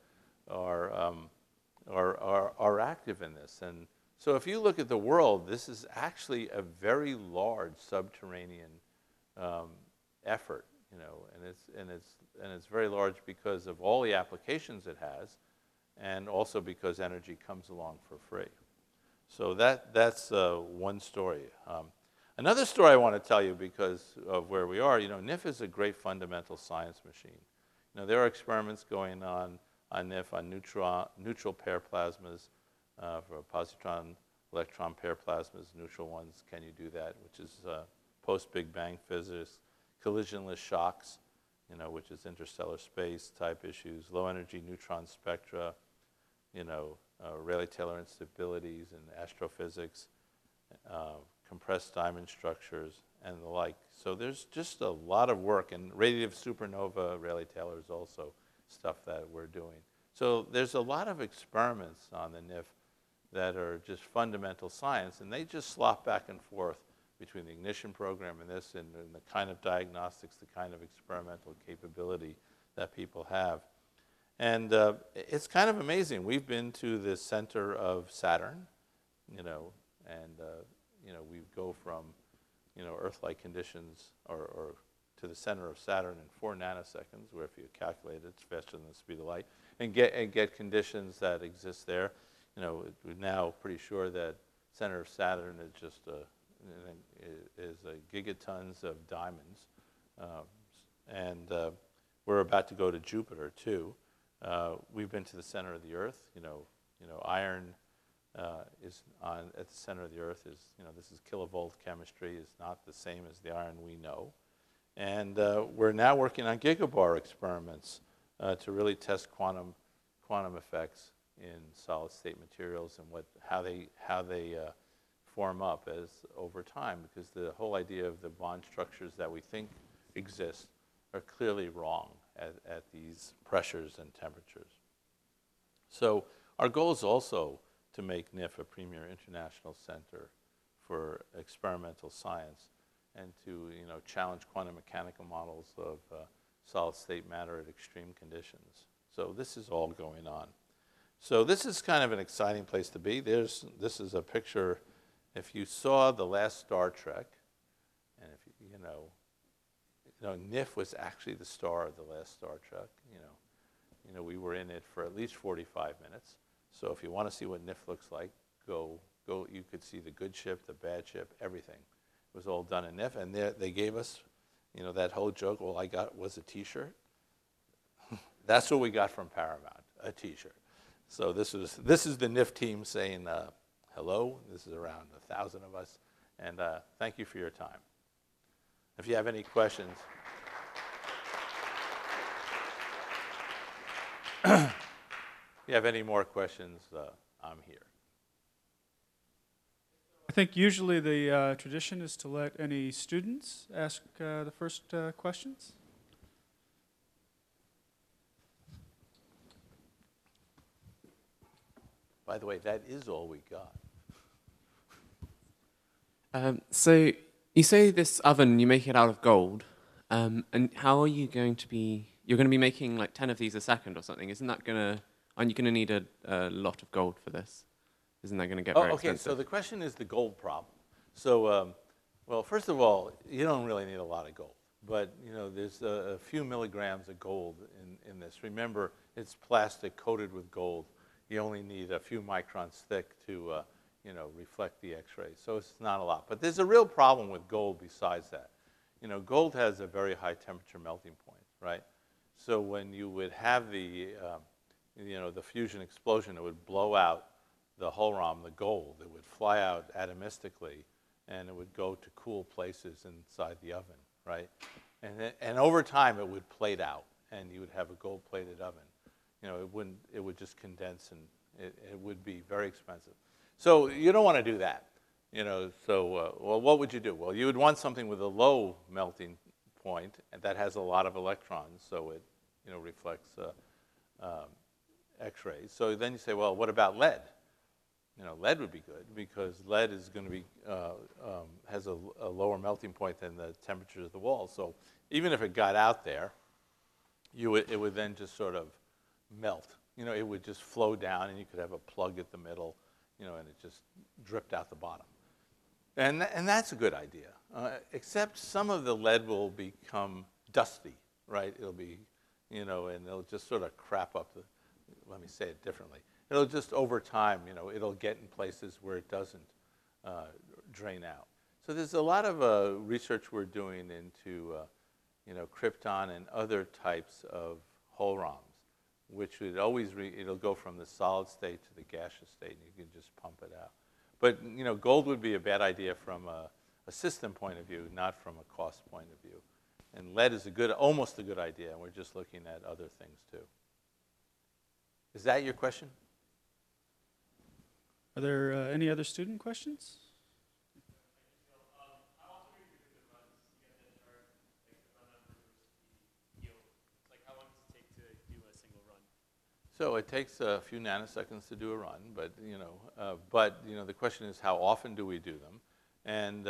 Speaker 1: are active in this. And so if you look at the world, this is actually a very large subterranean effort, you know, and it's very large because of all the applications it has, and also because energy comes along for free. So that's one story. Another story I want to tell you because of where we are, NIF is a great fundamental science machine. There are experiments going on NIF on neutral pair plasmas, for positron electron pair plasmas, neutral ones. Can you do that? Which is post-Big Bang physics, collisionless shocks, which is interstellar space type issues, low energy neutron spectra, Rayleigh-Taylor instabilities in astrophysics, compressed diamond structures, and the like. So there's just a lot of work, and radiative supernova, Rayleigh-Taylor is also stuff that we're doing. So there's a lot of experiments on the NIF that are just fundamental science, and they just slop back and forth between the ignition program and this, and the kind of diagnostics, the kind of experimental capability that people have. And it's kind of amazing. We've been to the center of Saturn, and we go from, Earth-like conditions or to the center of Saturn in 4 nanoseconds, where if you calculate it, it's faster than the speed of light, and get conditions that exist there. We're now pretty sure that center of Saturn is just gigatons of diamonds, and we're about to go to Jupiter too. We've been to the center of the Earth. Iron is at the center of the Earth. This is kilovolt chemistry. Is not the same as the iron we know, and we're now working on gigabar experiments to really test quantum effects in solid-state materials and how they form up as over time, because the whole idea of the bond structures that we think exist are clearly wrong at these pressures and temperatures. So our goal is also to make NIF a premier international center for experimental science and to challenge quantum mechanical models of solid-state matter at extreme conditions. So this is all going on. So this is kind of an exciting place to be. This is a picture. If you saw the last Star Trek, and if NIF was actually the star of the last Star Trek. We were in it for at least 45 minutes. So if you want to see what NIF looks like, go. You could see the good ship, the bad ship, everything. It was all done in NIF, and they gave us, that whole joke. All I got was a T-shirt. That's what we got from Paramount, a T-shirt. So this is the NIF team saying hello. This is around 1,000 of us, and thank you for your time. If you have any questions. If you have any more questions, I'm here.
Speaker 2: I think usually the tradition is to let any students ask the first questions.
Speaker 1: By the way, that is all we got.
Speaker 3: So you say this oven, you make it out of gold, and how are you going to be? You're going to be making like 10 of these a second or something. Aren't you going to need a lot of gold for this? Isn't that going to get very expensive?
Speaker 1: So the question is the gold problem. So, well, first of all, you don't really need a lot of gold, but there's a few milligrams of gold in this. Remember, it's plastic coated with gold. You only need a few microns thick to reflect the X-rays. So it's not a lot. But there's a real problem with gold besides that. Gold has a very high temperature melting point, right? So when you would have the fusion explosion, it would blow out the hohlraum, the gold. It would fly out atomistically, and it would go to cool places inside the oven, right? And over time, it would plate out, and you would have a gold-plated oven. It would just condense, and it would be very expensive. So you don't want to do that. Well, what would you do? Well, you would want something with a low melting point and that has a lot of electrons, so it reflects X-rays. So then you say, well, what about lead? Lead would be good because lead is going to be has a lower melting point than the temperatures of the walls. So even if it got out there, it would then just sort of melt. It would just flow down, and you could have a plug at the middle, and it just dripped out the bottom. And that's a good idea, except some of the lead will become dusty, right? It'll be, and it'll just sort of crap up the, let me say it differently. It'll just, over time, it'll get in places where it doesn't drain out. So there's a lot of research we're doing into, krypton and other types of hole ROMs, which would always it'll go from the solid state to the gaseous state, and you can just pump it out. But gold would be a bad idea from a system point of view, not from a cost point of view. And lead is almost a good idea, and we're just looking at other things too. Is that your question?
Speaker 2: Are there any other student questions?
Speaker 1: So it takes a few nanoseconds to do a run, but the question is how often do we do them? And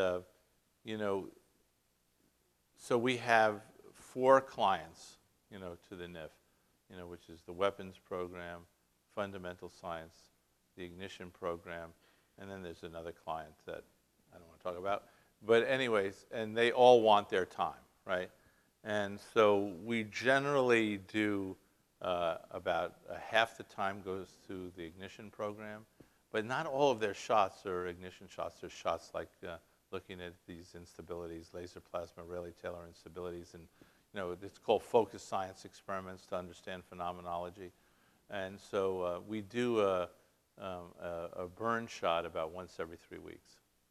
Speaker 1: so we have 4 clients, to the NIF, which is the weapons program, fundamental science, the ignition program, and then there's another client that I don't want to talk about. But anyways, and they all want their time, right? And so we generally do about half the time goes to the ignition program, but not all of their shots are ignition shots. There's shots like looking at these instabilities, laser plasma Rayleigh-Taylor instabilities, and it's called focused science experiments to understand phenomenology. And so we do a burn shot about once every 3 weeks.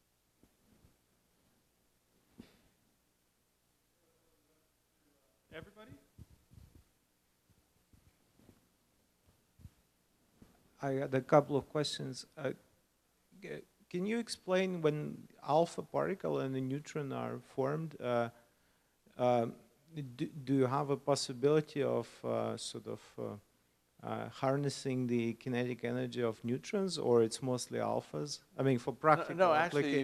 Speaker 2: Everybody?
Speaker 4: I had a couple of questions. Can you explain when alpha particle and a neutron are formed? Do you have a possibility of harnessing the kinetic energy of neutrons, or it's mostly alphas? I mean, for practical
Speaker 1: No, actually,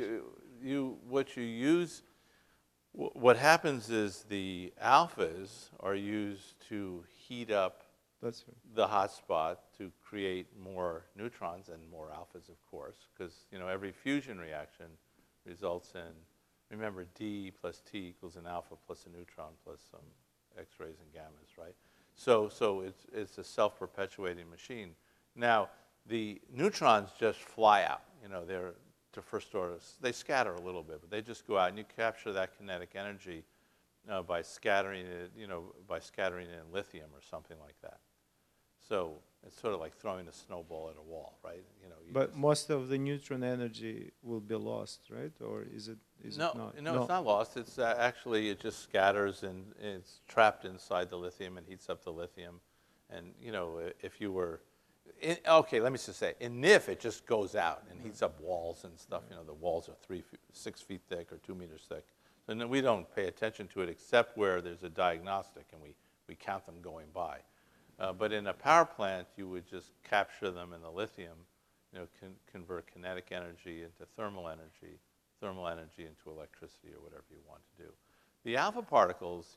Speaker 1: what happens is the alphas are used to heat up
Speaker 4: That's right.
Speaker 1: the hot spot to create more neutrons and more alphas, of course, because every fusion reaction results in, remember, D plus T equals an alpha plus a neutron plus some X-rays and gammas, right? So it's a self-perpetuating machine. Now, the neutrons just fly out. They're to first order. They scatter a little bit, but they just go out, and you capture that kinetic energy by scattering it, by scattering it in lithium or something like that. So it's sort of like throwing a snowball at a wall, right?
Speaker 4: But most of the neutron energy will be lost, right? Or is it not?
Speaker 1: No, it's not lost. It's actually, it just scatters, and it's trapped inside the lithium and heats up the lithium. And if you were, okay, let me just say, in NIF it just goes out and heats up walls and stuff. The walls are 6 feet thick or 2 meters thick. And then we don't pay attention to it except where there's a diagnostic and we count them going by. But in a power plant, you would just capture them in the lithium, convert kinetic energy into thermal energy into electricity or whatever you want to do. The alpha particles,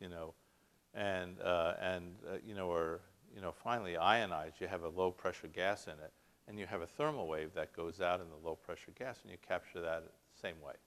Speaker 1: are finally ionized. You have a low pressure gas in it, and you have a thermal wave that goes out in the low pressure gas, and you capture that the same way.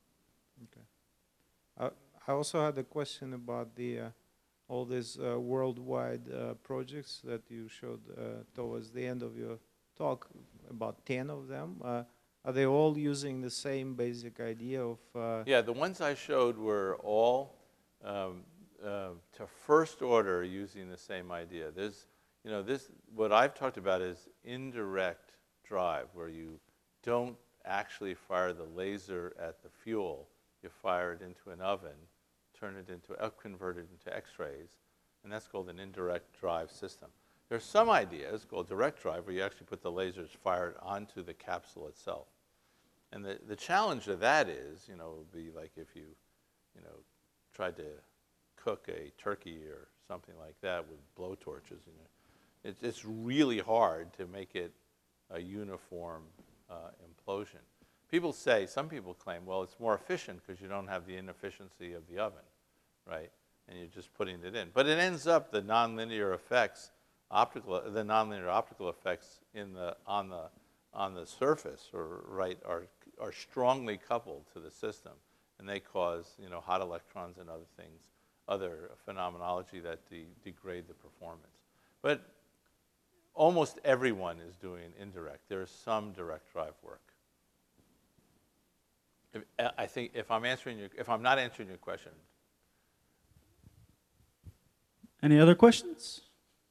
Speaker 4: Okay. I also had a question about all these worldwide projects that you showed towards the end of your talk, about 10 of them. Are they all using the same basic idea of...
Speaker 1: Yeah, the ones I showed were all to first order using the same idea. There's, what I've talked about is indirect drive, where you don't actually fire the laser at the fuel. You fire it into an oven, convert it into X-rays, and that's called an indirect drive system. There's some ideas called direct drive where you actually put the lasers fired onto the capsule itself. And the challenge of that is, it would be like if you, tried to cook a turkey or something like that with blowtorches. It's really hard to make it a uniform implosion. Some people claim, well, it's more efficient because you don't have the inefficiency of the oven, right? And you're just putting it in. But it ends up the nonlinear optical effects on the surface are strongly coupled to the system, and they cause hot electrons and other things, other phenomenology that degrade the performance. But almost everyone is doing indirect. There is some direct drive work. I think if I'm not answering your question,
Speaker 2: Any other questions?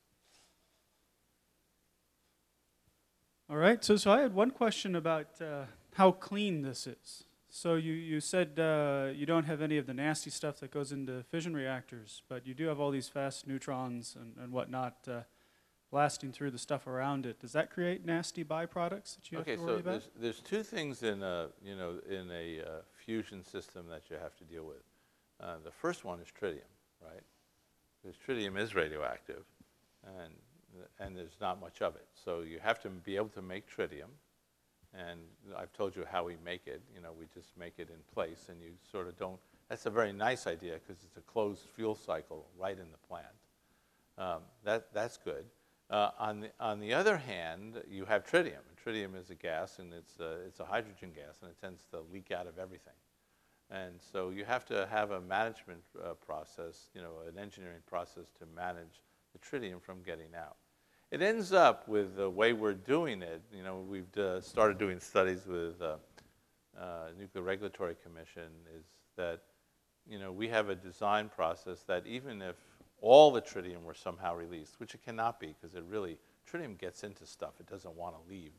Speaker 2: All right, so I had one question about how clean this is. So you said you don't have any of the nasty stuff that goes into fission reactors, but you do have all these fast neutrons and whatnot blasting through the stuff around it. Does that create nasty byproducts that you have to worry about?
Speaker 1: there's two things in a fusion system that you have to deal with. The first one is tritium, right? Because tritium is radioactive, and there's not much of it. So you have to be able to make tritium, and I've told you how we make it. We just make it in place, and you sort of don't. That's a very nice idea because it's a closed fuel cycle right in the plant. That's good. On the other hand, you have tritium. And tritium is a gas, and it's a hydrogen gas, and it tends to leak out of everything. And so you have to have a management process, an engineering process to manage the tritium from getting out. It ends up with the way we're doing it. We've started doing studies with Nuclear Regulatory Commission. Is that we have a design process that even if all the tritium were somehow released, which it cannot be, because tritium gets into stuff it doesn't want to leave.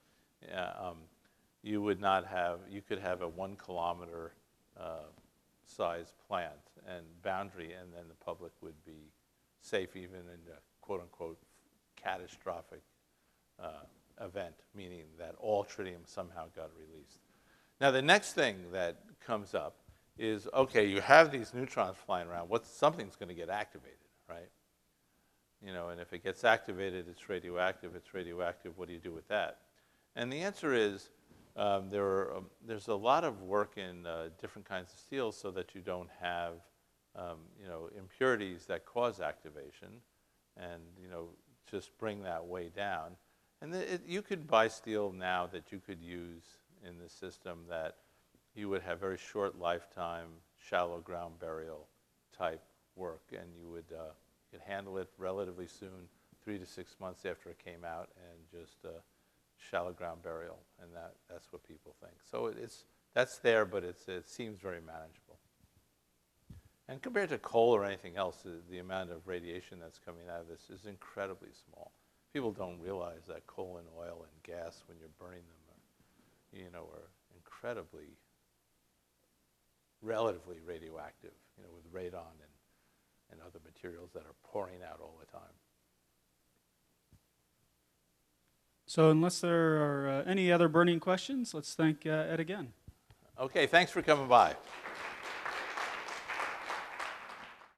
Speaker 1: You could have a 1 kilometer size plant and boundary, and then the public would be safe even in a quote unquote catastrophic event, meaning that all tritium somehow got released. Now the next thing that comes up is, okay, you have these neutrons flying around. Something's going to get activated, right? And if it gets activated, it's radioactive. It's radioactive. What do you do with that? And the answer is there's a lot of work in different kinds of steels so that you don't have impurities that cause activation, and just bring that way down. And you could buy steel now that you could use in the system that you would have very short lifetime, shallow ground burial type work, and you would could handle it relatively soon, 3 to 6 months after it came out, and just shallow ground burial, and that's what people think. So that's there, but it seems very manageable. And compared to coal or anything else, the amount of radiation that's coming out of this is incredibly small. People don't realize that coal and oil and gas, when you're burning them, are incredibly, relatively radioactive, with radon and other materials that are pouring out all the time.
Speaker 2: So unless there are any other burning questions, let's thank Ed again.
Speaker 1: Okay, thanks for coming by.